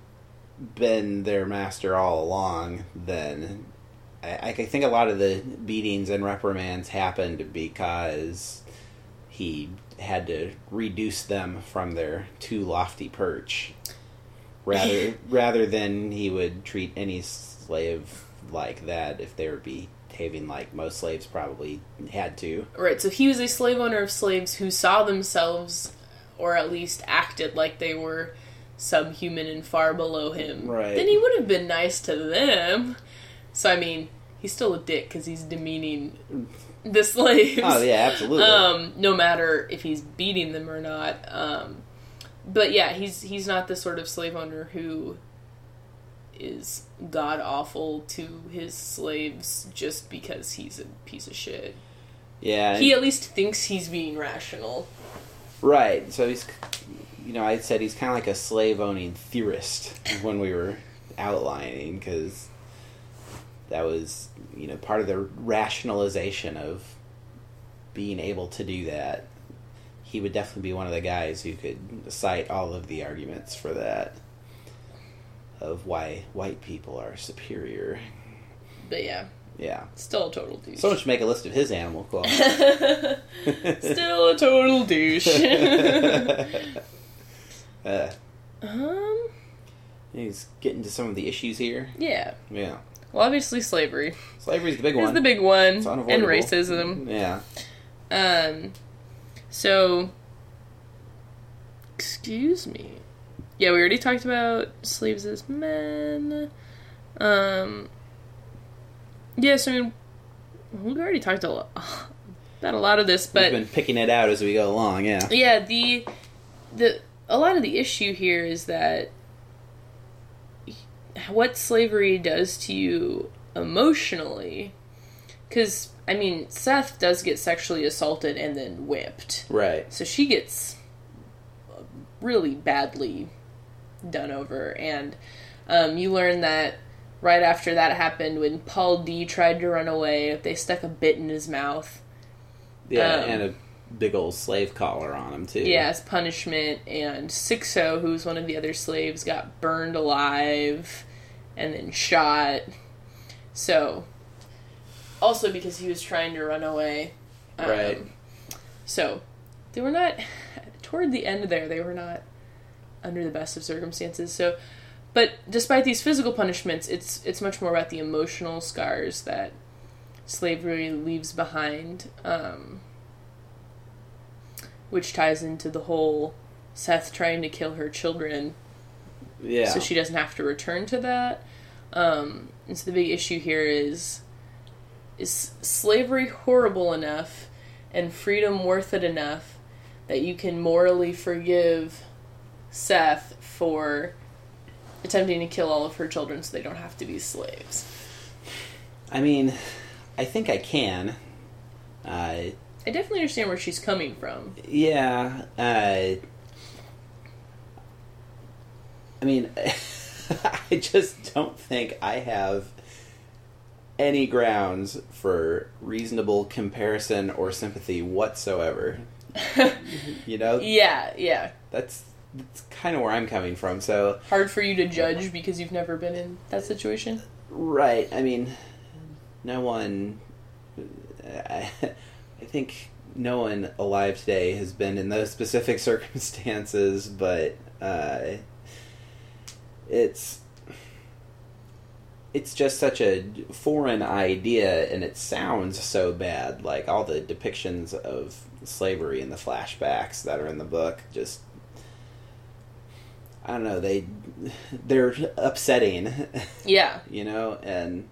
been their master all along, then I think a lot of the beatings and reprimands happened because he had to reduce them from their too lofty perch, rather than he would treat any slave like that if they were behaving like most slaves probably had to. Right, so he was a slave owner of slaves who saw themselves, or at least acted like they were subhuman and far below him. Right. Then he would have been nice to them. So, I mean, he's still a dick because he's demeaning the slaves. Oh, yeah, absolutely. No matter if he's beating them or not. But yeah, he's not the sort of slave owner who is god-awful to his slaves just because he's a piece of shit. Yeah. He at least thinks he's being rational. Right. So he's, I said he's kind of like a slave-owning theorist when we were outlining, because that was, part of the rationalization of being able to do that. He would definitely be one of the guys who could cite all of the arguments for that, of why white people are superior. But yeah. Yeah. Still a total douche. Someone should make a list of his animal qualities. Still a total douche. He's getting to some of the issues here. Yeah. Yeah. Well, obviously slavery. Slavery's the big one. It's the big one. It's And unavoidable. racism. Yeah. So, excuse me. Yeah, we already talked about slaves as men. Yeah, so I mean, we've already talked about a lot of this, but we've been picking it out as we go along. Yeah. Yeah, a lot of the issue here is that what slavery does to you emotionally, because I mean, Seth does get sexually assaulted and then whipped, Right. so she gets really badly done over, and you learn that right after that happened, when Paul D tried to run away, they stuck a bit in his mouth. Yeah, and a big old slave collar on him, too. Yeah, as punishment. And Sixo, who's one of the other slaves, got burned alive and then shot. So, also because he was trying to run away. Right. So, they were not, toward the end there, they were not under the best of circumstances. So, but despite these physical punishments, it's much more about the emotional scars that slavery leaves behind, which ties into the whole Seth trying to kill her children, Yeah. so she doesn't have to return to that. And so the big issue here is slavery horrible enough and freedom worth it enough that you can morally forgive Seth for attempting to kill all of her children so they don't have to be slaves? I mean, I think I can. I definitely understand where she's coming from. Yeah. I mean, I just don't think I have any grounds for reasonable comparison or sympathy whatsoever. You know? Yeah. That's kind of where I'm coming from, so... Hard for you to judge because you've never been in that situation? Right. I mean, no one... I think no one alive today has been in those specific circumstances, but it's just such a foreign idea, and it sounds so bad. Like, all the depictions of slavery in the flashbacks that are in the book just... I don't know, they're upsetting. Yeah. You know, and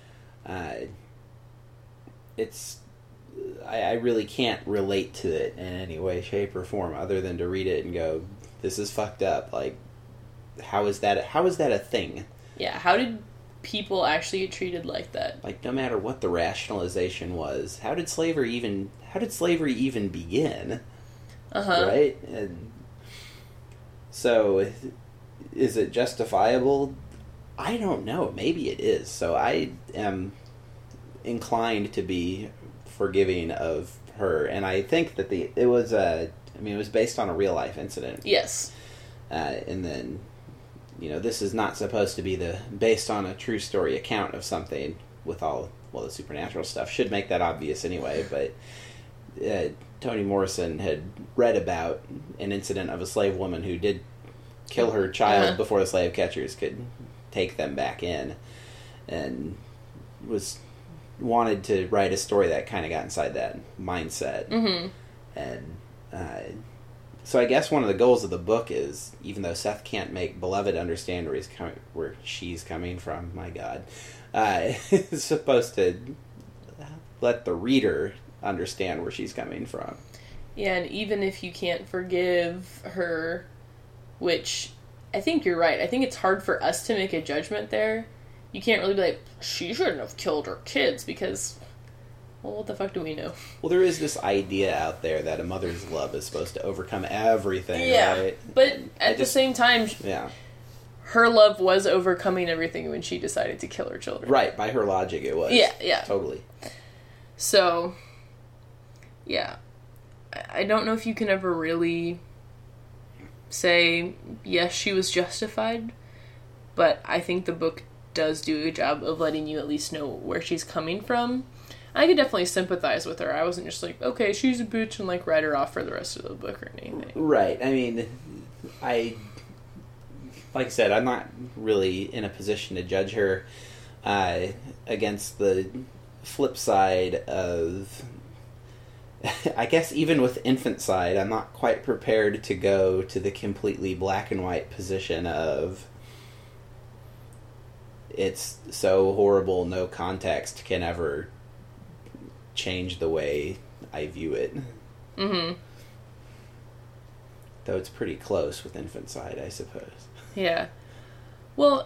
it's... I really can't relate to it in any way, shape, or form other than to read it and go, this is fucked up. Like, how is that a thing? Yeah, how did people actually get treated like that? Like, no matter what the rationalization was, how did slavery even begin? Uh-huh. Right? And so, is it justifiable? I don't know. Maybe it is. So I am inclined to be forgiving of her, and I think that it was based on a real life incident. Yes. And then, this is not supposed to be based on a true story account of something with the supernatural stuff should make that obvious anyway, but Toni Morrison had read about an incident of a slave woman who did kill her child before the slave catchers could take them back in, and wanted to write a story that kind of got inside that mindset. Mm-hmm. And so I guess one of the goals of the book is, even though Seth can't make Beloved understand where she's coming from, my God, is supposed to let the reader understand where she's coming from. Yeah, and even if you can't forgive her, which I think you're right, I think it's hard for us to make a judgment there. You can't really be like, she shouldn't have killed her kids, because, well, what the fuck do we know? Well, there is this idea out there that a mother's love is supposed to overcome everything, yeah, right? But at the same time, her love was overcoming everything when she decided to kill her children. Right, by her logic it was. Yeah. Totally. So, yeah. I don't know if you can ever really say, yes, she was justified, but I think the book does do a good job of letting you at least know where she's coming from. I could definitely sympathize with her. I wasn't just like, okay, she's a bitch, and like write her off for the rest of the book or anything. Right. I mean, like I said, I'm not really in a position to judge her against the flip side of, I guess even with infant side, I'm not quite prepared to go to the completely black and white position of it's so horrible no context can ever change the way I view it. Mm-hmm. Though it's pretty close with infant side, I suppose. Yeah. Well,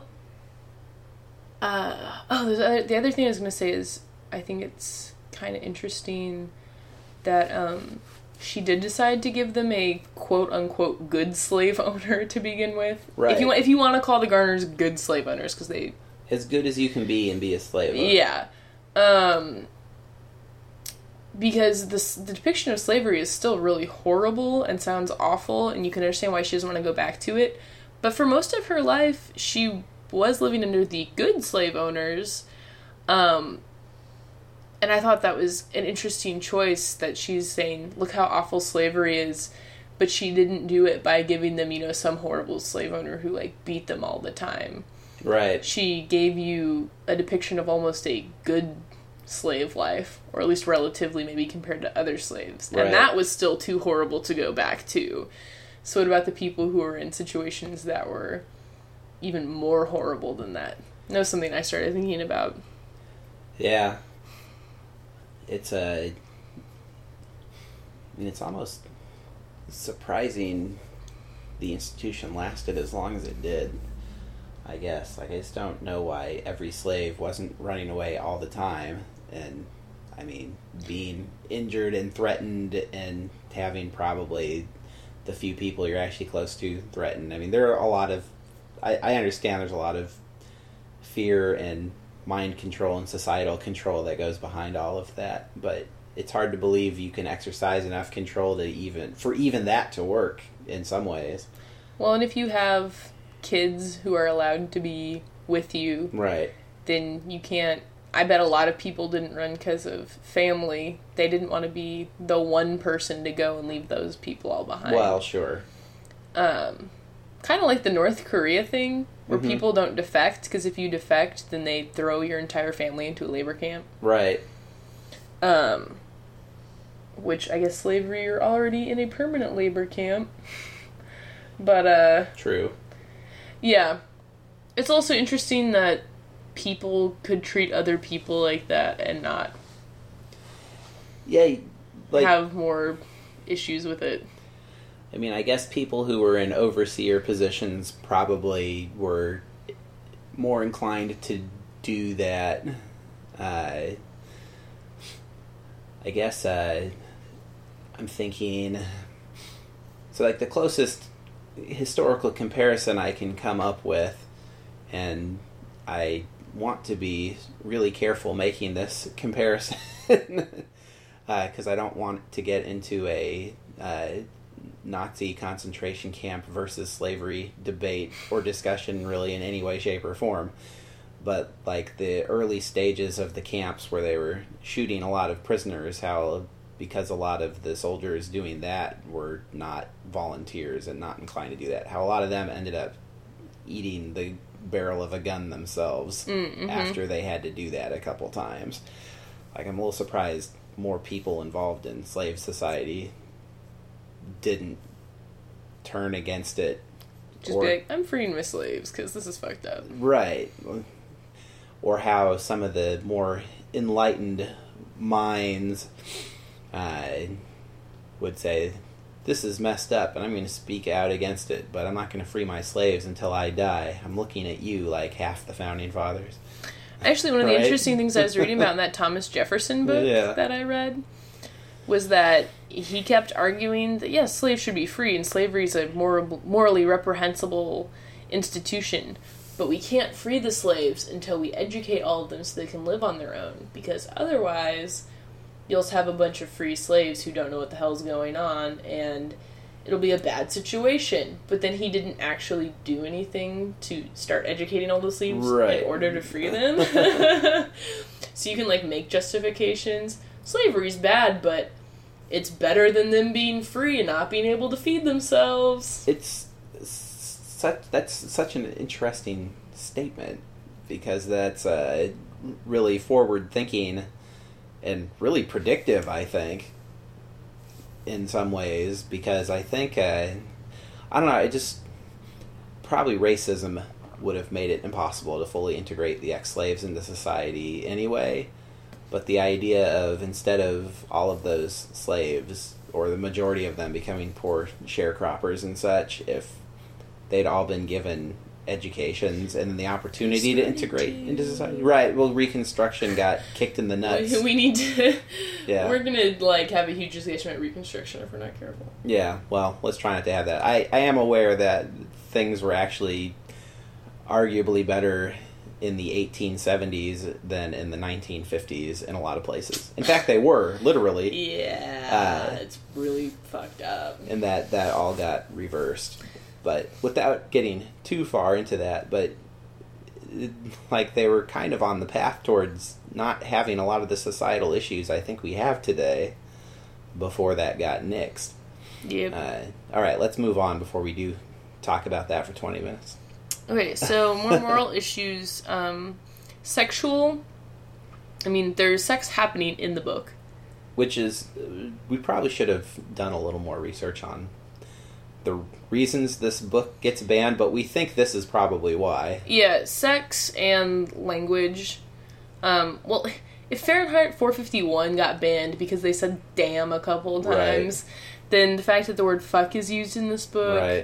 the other thing I was going to say is I think it's kind of interesting that she did decide to give them a quote-unquote good slave owner to begin with. Right. If you want to call the Garners good slave owners, because they... As good as you can be and be a slave owner. Yeah. Because the depiction of slavery is still really horrible and sounds awful, and you can understand why she doesn't want to go back to it. But for most of her life, she was living under the good slave owners. And I thought that was an interesting choice that she's saying, look how awful slavery is, but she didn't do it by giving them, some horrible slave owner who, beat them all the time. Right. She gave you a depiction of almost a good slave life, or at least relatively, maybe compared to other slaves. Right. And that was still too horrible to go back to. So what about the people who were in situations that were even more horrible than that? That was something I started thinking about. Yeah. It's it's almost surprising the institution lasted as long as it did, I guess. I just don't know why every slave wasn't running away all the time and, being injured and threatened and having probably the few people you're actually close to threatened. There are a lot of... I understand there's a lot of fear and mind control and societal control that goes behind all of that, but it's hard to believe you can exercise enough control to even that to work in some ways. Well, and if you have kids who are allowed to be with you, right, then you can't... I bet a lot of people didn't run because of family. They didn't want to be the one person to go and leave those people all behind. Well, sure. Kind of like the North Korea thing, where Mm-hmm. people don't defect, because if you defect, then they throw your entire family into a labor camp. Right. Which, I guess slavery, you're already in a permanent labor camp. But, True. yeah. It's also interesting that people could treat other people like that and not have more issues with it. I guess people who were in overseer positions probably were more inclined to do that. I guess I'm thinking... So, the closest historical comparison I can come up with, and I want to be really careful making this comparison, because I don't want to get into a... Nazi concentration camp versus slavery debate or discussion really in any way, shape, or form. But the early stages of the camps where they were shooting a lot of prisoners, how because a lot of the soldiers doing that were not volunteers and not inclined to do that, how a lot of them ended up eating the barrel of a gun themselves after they had to do that a couple times. I'm a little surprised more people involved in slave society didn't turn against it. Just be like, I'm freeing my slaves, because this is fucked up. Right. Or how some of the more enlightened minds would say, this is messed up, and I'm going to speak out against it, but I'm not going to free my slaves until I die. I'm looking at you like half the Founding Fathers. Actually, one of the interesting things I was reading about in that Thomas Jefferson book that I read was that he kept arguing that, yes, slaves should be free, and slavery is a morally reprehensible institution, but we can't free the slaves until we educate all of them so they can live on their own, because otherwise you'll just have a bunch of free slaves who don't know what the hell's going on, and it'll be a bad situation. But then he didn't actually do anything to start educating all the slaves in order to free them. So you can, like, make justifications. Slavery's bad, but it's better than them being free and not being able to feed themselves. That's such an interesting statement, because that's really forward-thinking and really predictive, I think, in some ways, because I think, I don't know, it just, probably racism would have made it impossible to fully integrate the ex-slaves into society anyway, but the idea of, instead of all of those slaves, or the majority of them, becoming poor sharecroppers and such, if they'd all been given educations and the opportunity to integrate into society. Right, well, Reconstruction got kicked in the nuts. We need to... Yeah. We're gonna, like, have a huge discussion about Reconstruction if we're not careful. Yeah, well, let's try not to have that. I am aware that things were actually arguably better in the 1870s than in the 1950s in a lot of places. In fact, they were, literally. Yeah, it's really fucked up. And that all got reversed. But without getting too far into that, but like, they were kind of on the path towards not having a lot of the societal issues I think we have today before that got nixed. Yep. All right, let's move on before we do talk about that for 20 minutes. Okay, so more moral issues. Sexual. I mean, there's sex happening in the book. Which is, we probably should have done a little more research on the reasons this book gets banned, but we think this is probably why. Yeah, sex and language. Well, if Fahrenheit 451 got banned because they said damn a couple times, then the fact that the word fuck is used in this book... Right.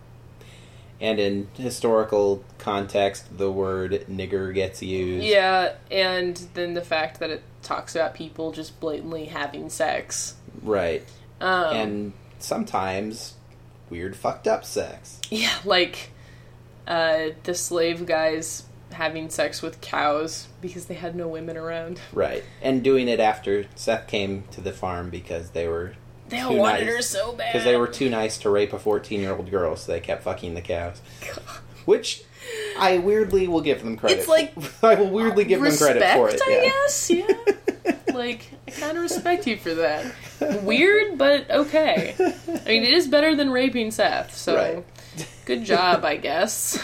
And in historical context, the word nigger gets used. Yeah, and then the fact that it talks about people just blatantly having sex. Right. And sometimes... weird fucked up sex. Yeah, like the slave guys having sex with cows because they had no women around. Right. And doing it after Seth came to the farm because they all wanted her so bad. Because they were too nice to rape a 14-year-old girl, so they kept fucking the cows. God. Which I weirdly will give them credit. It's like... I will weirdly give them credit for it. I guess, yeah. Like, I kind of respect you for that. Weird, but okay. I mean, it is better than raping Seth, so good job, I guess.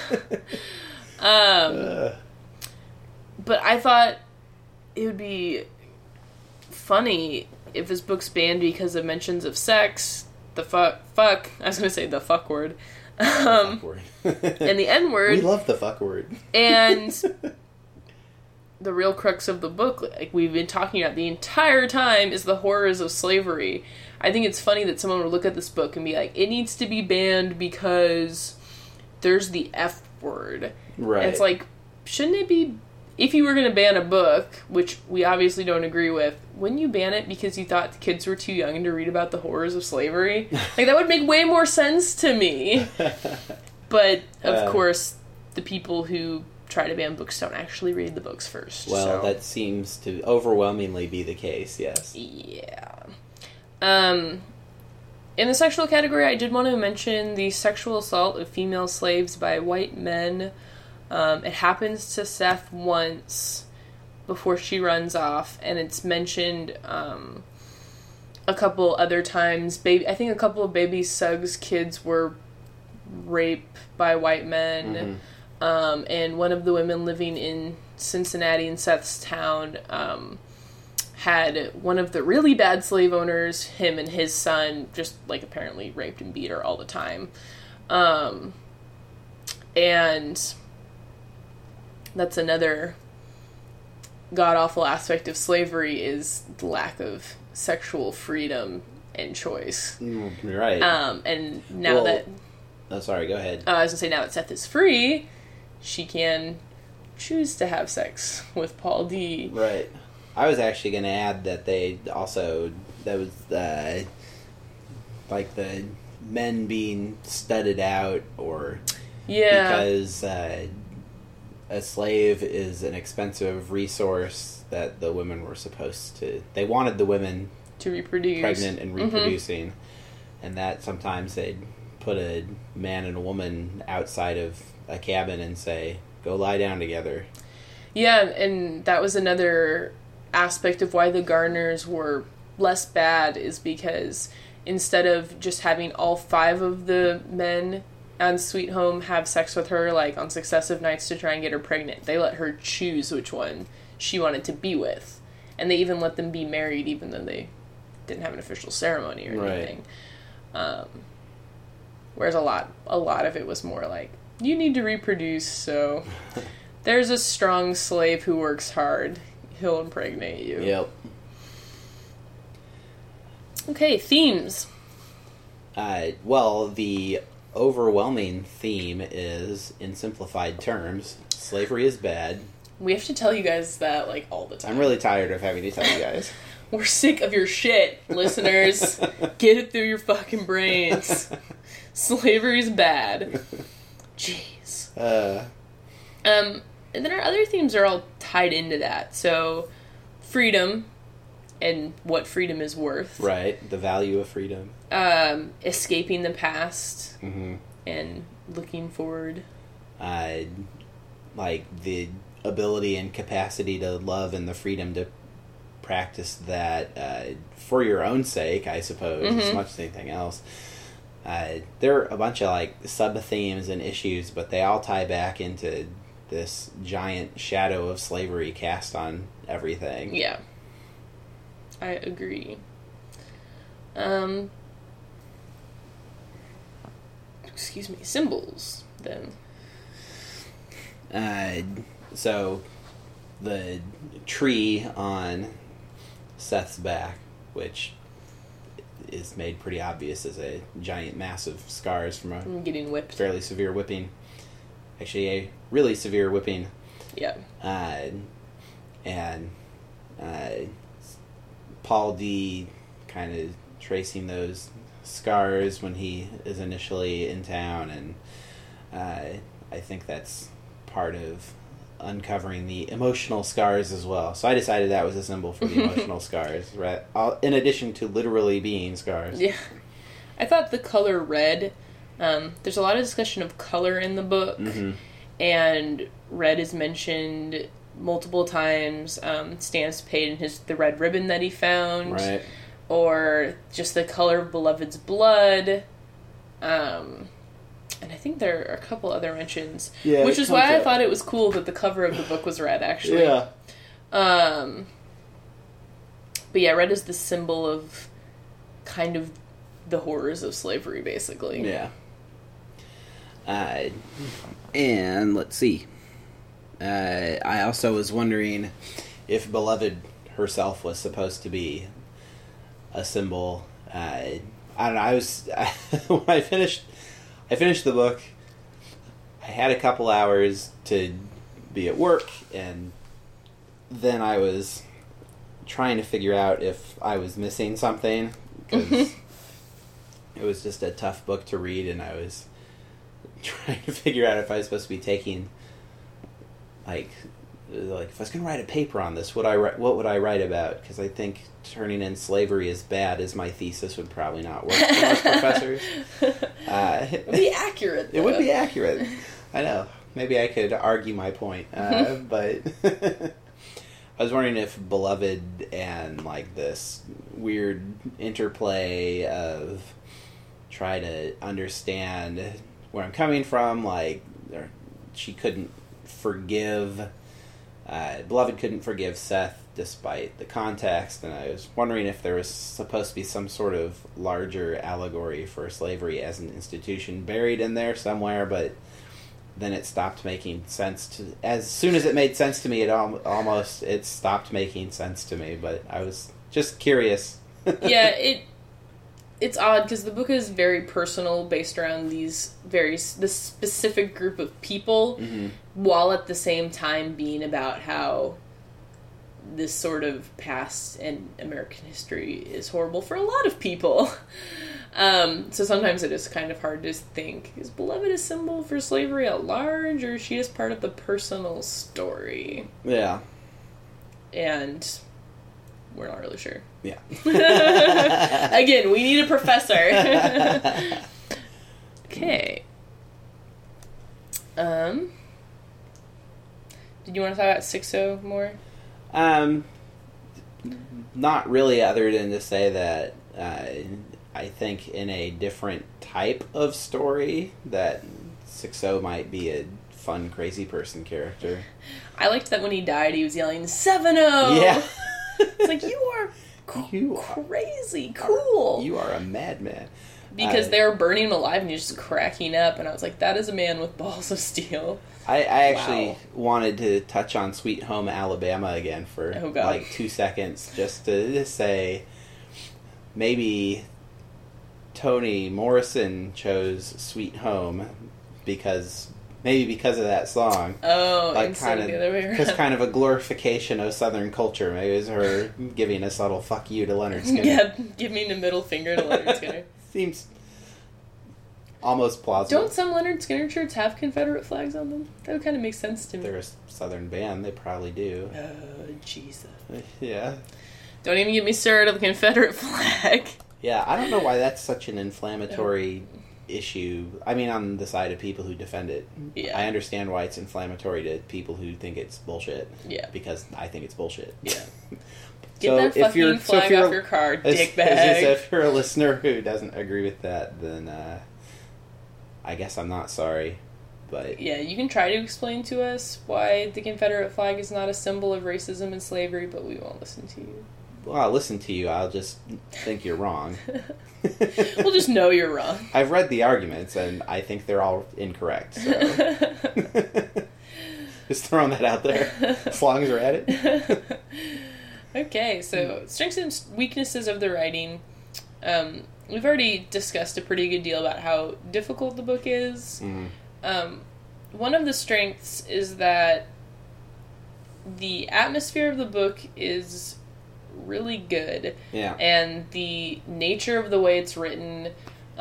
But I thought it would be funny if this book's banned because of mentions of sex, the fuck, I was going to say the fuck word, and the N word. We love the fuck word. And the real crux of the book, like we've been talking about the entire time, is the horrors of slavery. I think it's funny that someone would look at this book and be like, it needs to be banned because there's the F word. Right. And it's like, shouldn't it be, if you were going to ban a book, which we obviously don't agree with, wouldn't you ban it because you thought the kids were too young to read about the horrors of slavery? Like, that would make way more sense to me. But, of course, the people who try to ban books don't actually read the books first. Well, that seems to overwhelmingly be the case, yes. Yeah. In the sexual category, I did want to mention the sexual assault of female slaves by white men. It happens to Seth once before she runs off, and it's mentioned a couple other times. I think a couple of Baby Suggs kids were raped by white men. Mm-hmm. And one of the women living in Cincinnati in Seth's town had one of the really bad slave owners, him and his son, just, like, apparently raped and beat her all the time. And that's another god-awful aspect of slavery, is the lack of sexual freedom and choice. Right. And now that... Oh, sorry, go ahead. I was going to say, now that Seth is free, she can choose to have sex with Paul D. Right. I was actually going to add that they also... That was, like, the men being studded out, or... Yeah. Because a slave is an expensive resource that the women were supposed to... They wanted the women... to reproduce. Pregnant and reproducing. Mm-hmm. and that sometimes they'd put a man and a woman outside of a cabin and say, go lie down together. Yeah, and that was another aspect of why the Garners were less bad, is because instead of just having all 5 of the men on Sweet Home have sex with her, like, on successive nights to try and get her pregnant, they let her choose which one she wanted to be with. And they even let them be married, even though they didn't have an official ceremony or anything. Whereas a lot of it was more like, you need to reproduce, so there's a strong slave who works hard. He'll impregnate you. Yep. Okay, themes. Well, the overwhelming theme is, in simplified terms, slavery is bad. We have to tell you guys that, like, all the time. I'm really tired of having to tell you guys. We're sick of your shit, listeners. Get it through your fucking brains. Slavery's bad. Jeez. And then our other themes are all tied into that. So, freedom and what freedom is worth. Right. The value of freedom. Escaping the past. Mm-hmm. And looking forward. Like the ability and capacity to love and the freedom to practice that for your own sake, I suppose, as much as anything else. There are a bunch of like sub-themes and issues, but they all tie back into this giant shadow of slavery cast on everything. Yeah. I agree. Excuse me, symbols, then. So, the tree on Seth's back, which is made pretty obvious as a giant mass of scars from a getting whipped. Fairly severe whipping. Actually, a really severe whipping. Yeah. And Paul D kind of tracing those scars when he is initially in town, and I think that's part of uncovering the emotional scars as well. So I decided that was a symbol for the emotional scars, right? In addition to literally being scars. Yeah. I thought the color red, there's a lot of discussion of color in the book, and red is mentioned multiple times. Stannis Paid in the red ribbon that he found. Right. Or just the color of Beloved's blood. And I think there are a couple other mentions. Yeah, which is why I thought it was cool that the cover of the book was red, actually. Yeah. But yeah, red is the symbol of kind of the horrors of slavery, basically. Yeah. And let's see. I also was wondering if Beloved herself was supposed to be a symbol. I don't know. When I finished the book, I had a couple hours to be at work, and then I was trying to figure out if I was missing something, because it was just a tough book to read, and I was trying to figure out if I was supposed to be taking, like if I was going to write a paper on this, what would I write about? Because I think turning in slavery is bad as my thesis would probably not work for most professors. It would be accurate, though. It would be accurate. I know. Maybe I could argue my point. But I was wondering if Beloved and like this weird interplay of try to understand where I'm coming from, like she couldn't forgive... Beloved couldn't forgive Seth despite the context, and I was wondering if there was supposed to be some sort of larger allegory for slavery as an institution buried in there somewhere, but then it stopped making sense as soon as it made sense to me, it stopped making sense to me, but I was just curious. Yeah, it's odd because the book is very personal, based around this specific group of people, while at the same time being about how this sort of past in American history is horrible for a lot of people. So sometimes it is kind of hard to think, is Beloved a symbol for slavery at large, or is she just part of the personal story? Yeah. And we're not really sure. Yeah. Again, we need a professor. Okay. Did you want to talk about 6-0 more? Not really, other than to say that I think in a different type of story that 6-0 might be a fun, crazy person character. I liked that when he died, he was yelling 7-0. Yeah. It's like, you are crazy cool. You are a madman. Because they were burning him alive and he was just cracking up, and I was like, that is a man with balls of steel. I actually wanted to touch on Sweet Home Alabama again for like 2 seconds, just to say maybe Toni Morrison chose Sweet Home because of that song. Oh, like instead of the other way around. Because kind of a glorification of Southern culture. Maybe it was her giving a subtle fuck you to Leonard Skinner. Yeah, giving a middle finger to Leonard Skinner. Seems almost plausible. Don't some Leonard Skinner shirts have Confederate flags on them? That would kind of make sense to me. They're a Southern band. They probably do. Oh, Jesus. Yeah. Don't even get me started on the Confederate flag. Yeah, I don't know why that's such an inflammatory issue. I mean, on the side of people who defend it. Yeah. I understand why it's inflammatory to people who think it's bullshit. Yeah. Because I think it's bullshit. Yeah. Get that fucking flag off your car, dickbag. If you're a listener who doesn't agree with that, then I guess I'm not sorry. But yeah, you can try to explain to us why the Confederate flag is not a symbol of racism and slavery, but we won't listen to you. Well, I'll listen to you. I'll just think you're wrong. We'll just know you're wrong. I've read the arguments, and I think they're all incorrect. So. Just throwing that out there, as long as we're at it. Okay, so strengths and weaknesses of the writing. We've already discussed a pretty good deal about how difficult the book is. Mm. One of the strengths is that the atmosphere of the book is really good. Yeah. And the nature of the way it's written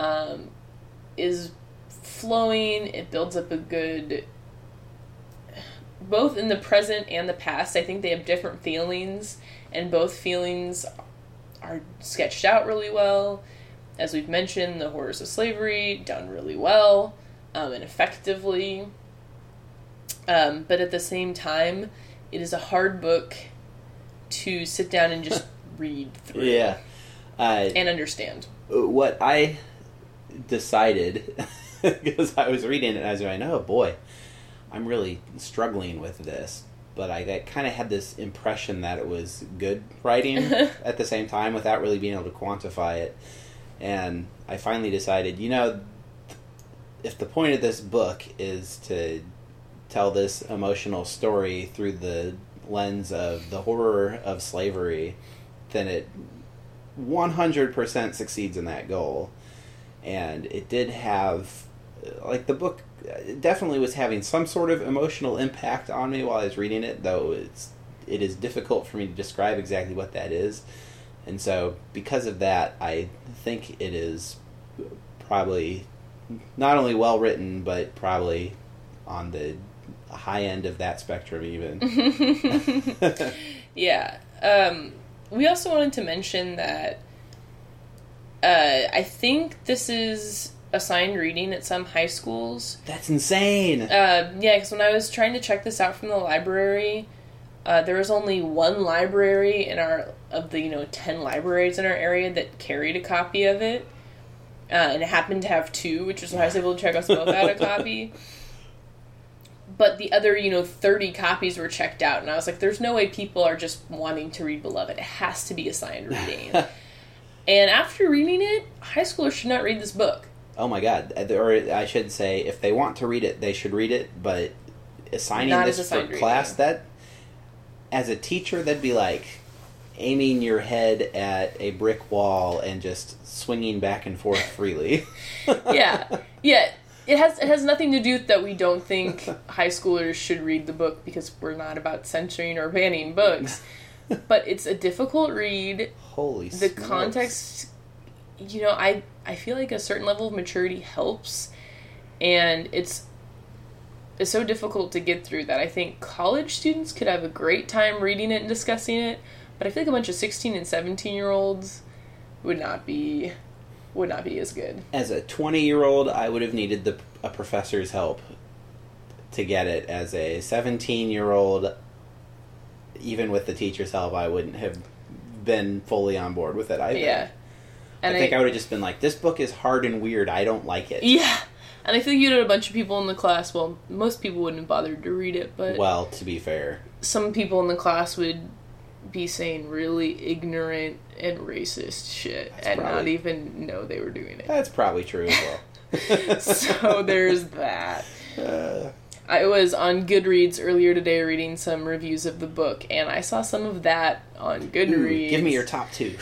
is flowing. It builds up a good... Both in the present and the past, I think they have different feelings, and both feelings are sketched out really well. As we've mentioned, the horrors of slavery, done really well and effectively. But at the same time, it is a hard book to sit down and just read through. Yeah. And understand. What I decided, because I was reading it and I was going, oh boy, I'm really struggling with this. But I kind of had this impression that it was good writing at the same time without really being able to quantify it. And I finally decided, if the point of this book is to tell this emotional story through the lens of the horror of slavery, then it 100% succeeds in that goal. And it did have, the book definitely was having some sort of emotional impact on me while I was reading it, though it is difficult for me to describe exactly what that is. And so, because of that, I think it is probably not only well written, but probably on the high end of that spectrum even. Yeah. We also wanted to mention that I think this is assigned reading at some high schools. That's insane! Yeah, because when I was trying to check this out from the library, there was only one library of the 10 libraries in our area that carried a copy of it. And it happened to have 2, which is why I was able to check us both out a copy. But the other, 30 copies were checked out. And I was like, there's no way people are just wanting to read Beloved. It has to be assigned reading. And after reading it, high schoolers should not read this book. Oh my god. Or I should say, if they want to read it, they should read it. But assigning not this for class, that, as a teacher, that'd be like aiming your head at a brick wall and just swinging back and forth freely. Yeah. It has nothing to do with that we don't think high schoolers should read the book, because we're not about censoring or banning books. But it's a difficult read. Holy The smokes. context, I feel like a certain level of maturity helps, and it's so difficult to get through that I think college students could have a great time reading it and discussing it, But I feel like a bunch of 16 and 17-year-olds would not be as good. As a 20-year-old, I would have needed a professor's help to get it. As a 17-year-old, even with the teacher's help, I wouldn't have been fully on board with it either. Yeah. And I think I would have just been like, this book is hard and weird, I don't like it. Yeah. And I think you had a bunch of people in the class, well, most people wouldn't have bothered to read it, but... Well, to be fair. Some people in the class would be saying really ignorant and racist shit not even know they were doing it. That's probably true as well. So there's that. I was on Goodreads earlier today reading some reviews of the book, and I saw some of that on Goodreads. Give me your top 2.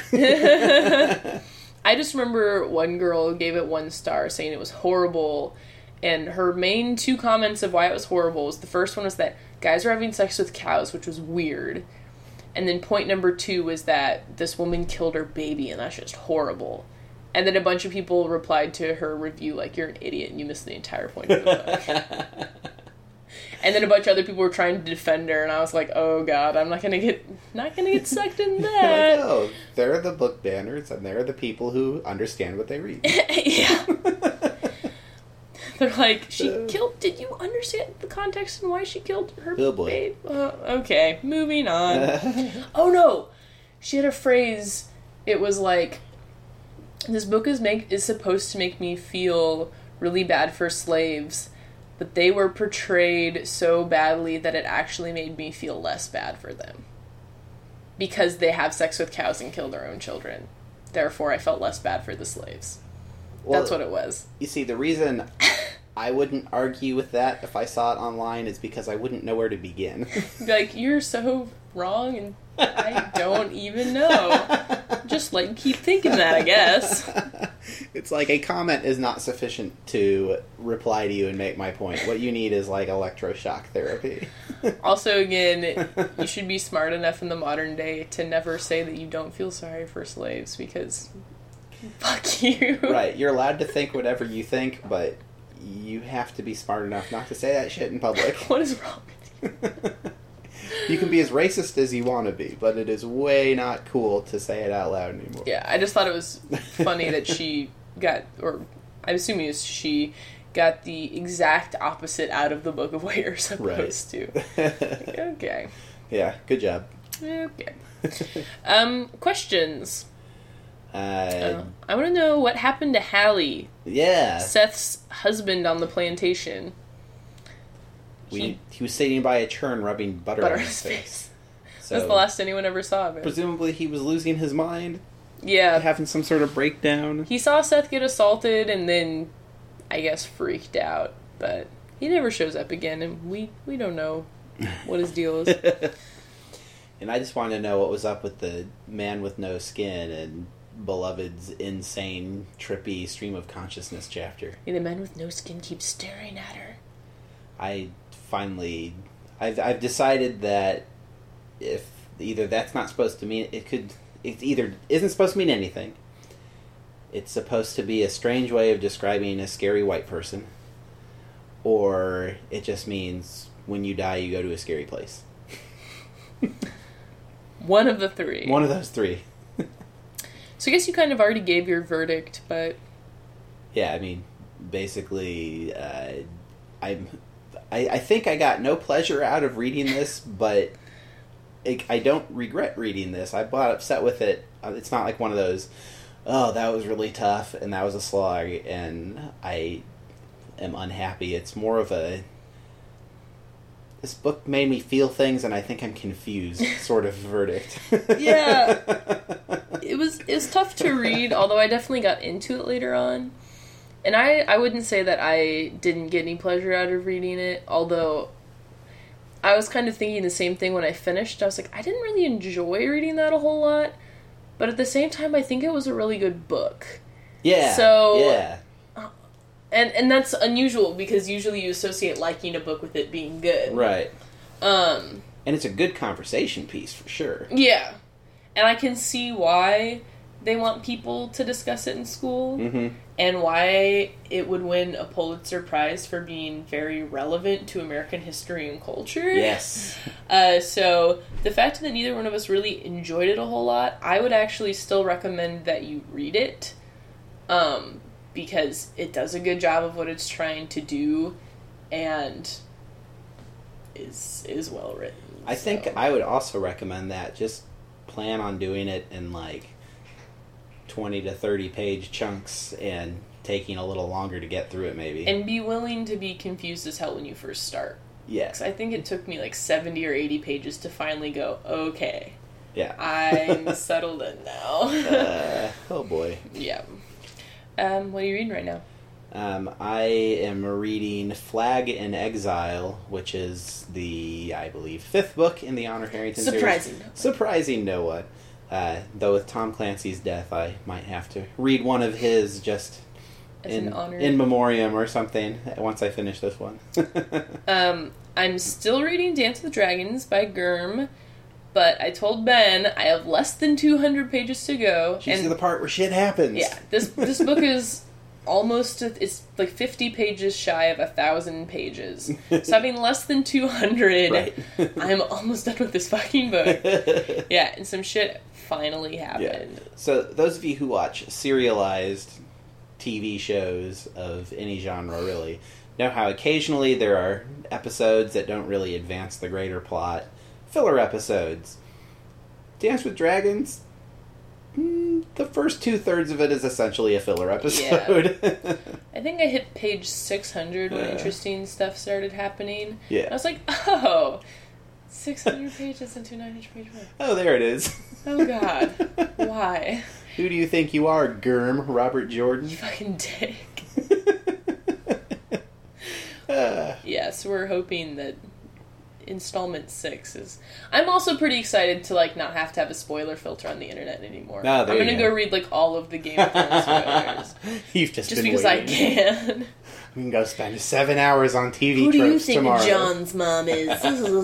I just remember one girl gave it 1 star, saying it was horrible, and her main 2 comments of why it was horrible was the first one was that guys are having sex with cows, which was weird. And then point number 2 was that this woman killed her baby, and that's just horrible. And then a bunch of people replied to her review like, you're an idiot and you missed the entire point of the book. And then a bunch of other people were trying to defend her, and I was like, oh god, I'm not gonna get sucked in that. Like, oh, they're the book banners, and they're the people who understand what they read. Yeah. They're like, did you understand the context and why she killed her babe? Okay, moving on. Oh no! She had a phrase, it was like, this book is supposed to make me feel really bad for slaves, but they were portrayed so badly that it actually made me feel less bad for them. Because they have sex with cows and kill their own children. Therefore, I felt less bad for the slaves. Well, that's what it was. You see, the reason I wouldn't argue with that if I saw it online is because I wouldn't know where to begin. Like, you're so wrong, and I don't even know. Just like keep thinking that, I guess. It's like a comment is not sufficient to reply to you and make my point. What you need is like electroshock therapy. Also, again, you should be smart enough in the modern day to never say that you don't feel sorry for slaves, because fuck you. Right, you're allowed to think whatever you think, but you have to be smart enough not to say that shit in public. What is wrong with you? You can be as racist as you want to be, but it is way not cool to say it out loud anymore. Yeah, I just thought it was funny that she got, or I'm assuming she got the exact opposite out of the book of what you're supposed to. Like, okay. Yeah, good job. Okay. Questions. I want to know what happened to Hallie. Yeah. Seth's husband on the plantation. He was sitting by a churn rubbing butter on his face. So that's the last anyone ever saw of him. Presumably he was losing his mind. Yeah. Having some sort of breakdown. He saw Seth get assaulted and then, I guess, freaked out. But he never shows up again, and we don't know what his deal is. And I just wanted to know what was up with the man with no skin and Beloved's insane, trippy stream of consciousness chapter. Yeah, the man with no skin keeps staring at her. I've decided that if either that's not supposed to mean it either isn't supposed to mean anything. It's supposed to be a strange way of describing a scary white person, or it just means when you die you go to a scary place. One of the three. One of those three. So I guess you kind of already gave your verdict, but yeah, I mean, basically, I think I got no pleasure out of reading this, but I don't regret reading this. I'm not upset with it. It's not like one of those, oh, that was really tough, and that was a slog, and I am unhappy. It's more of a, this book made me feel things, and I think I'm confused, sort of verdict. Yeah. It was tough to read, although I definitely got into it later on. And I wouldn't say that I didn't get any pleasure out of reading it, although I was kind of thinking the same thing when I finished. I was like, I didn't really enjoy reading that a whole lot, but at the same time, I think it was a really good book. Yeah. So, yeah. And that's unusual, because usually you associate liking a book with it being good. Right. And it's a good conversation piece, for sure. Yeah. And I can see why, they want people to discuss it in school, Mm-hmm. and why it would win a Pulitzer Prize for being very relevant to American history and culture. Yes. So the fact that neither one of us really enjoyed it a whole lot, I would actually still recommend that you read it, because it does a good job of what it's trying to do, and is well written. I think I would also recommend that. Just plan on doing it in like 20 to 30 page chunks and taking a little longer to get through it, maybe. And be willing to be confused as hell when you first start. Yes. I think it took me like 70 or 80 pages to finally go, okay, Yeah. I'm settled in now. Oh boy. Yeah. What are you reading right now? I am reading Flag in Exile, which is the, I believe, 5th book in the Honor Harrington Surprising. series. Surprising no one. Though with Tom Clancy's death, I might have to read one of his just As an honor. in memoriam or something once I finish this one. I'm still reading Dance with Dragons by Gurm, but I told Ben I have less than 200 pages to go. She's the part where shit happens. Yeah, this book is almost, it's like 50 pages shy of 1,000 pages. So having less than 200, Right. I'm almost done with this fucking book. Yeah, and some shit finally happened. Yeah. So those of you who watch serialized TV shows of any genre, really, know how occasionally there are episodes that don't really advance the greater plot. Filler episodes. Dance with Dragons, the first 2/3 of it is essentially a filler episode. Yeah. I think I hit page 600 when interesting stuff started happening. Yeah. I was like, oh, 600 pages into a 900-page book. Oh, there it is. Oh, God. Why? Who do you think you are, Gurm? Robert Jordan? You fucking dick. Yeah, so we're hoping that installment 6 is... I'm also pretty excited to, like, not have to have a spoiler filter on the internet anymore. Oh, there I'm gonna you go go. read, like, all of the Game of Thrones spoilers. You've just been because waiting. I can. We can go spend 7 hours on TV Who do you tropes think tomorrow. John's mom is?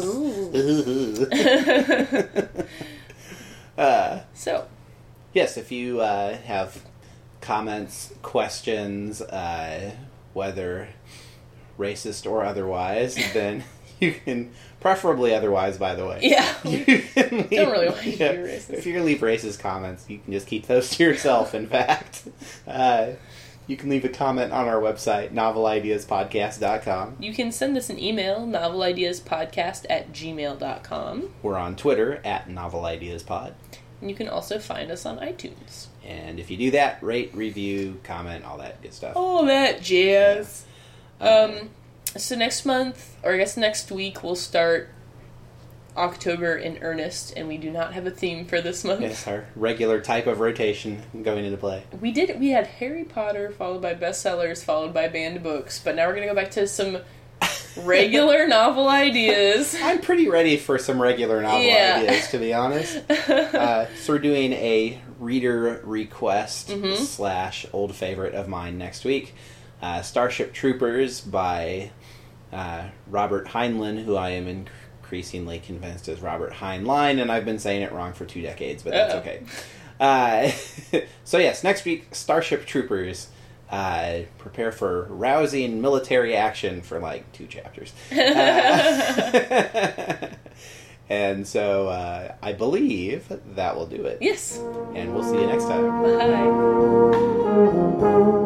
So, Yes, if you have comments, questions, whether racist or otherwise, then you can, preferably otherwise, by the way. yeah. You can leave, Don't really want you to be racist. If you're going to leave racist comments, you can just keep those to yourself, in fact. You can leave a comment on our website, novelideaspodcast.com. You can send us an email, novelideaspodcast@gmail.com. We're on Twitter, @novelideaspod. And you can also find us on iTunes. And if you do that, rate, review, comment, all that good stuff. All that jazz. So next month, or I guess next week, we'll start October in earnest, and we do not have a theme for this month. Yes, our regular type of rotation going into play. We had Harry Potter, followed by bestsellers, followed by banned books, but now we're going to go back to some regular novel ideas. I'm pretty ready for some regular novel ideas, to be honest. So we're doing a reader request / old favorite of mine next week. Starship Troopers by Robert Heinlein, who I am increasingly convinced is Robert Heinlein, and I've been saying it wrong for 2 decades, but that's okay. So yes, next week, Starship Troopers. Prepare for rousing military action for like 2 chapters. And so I believe that will do it. Yes. And we'll see you next time. Bye.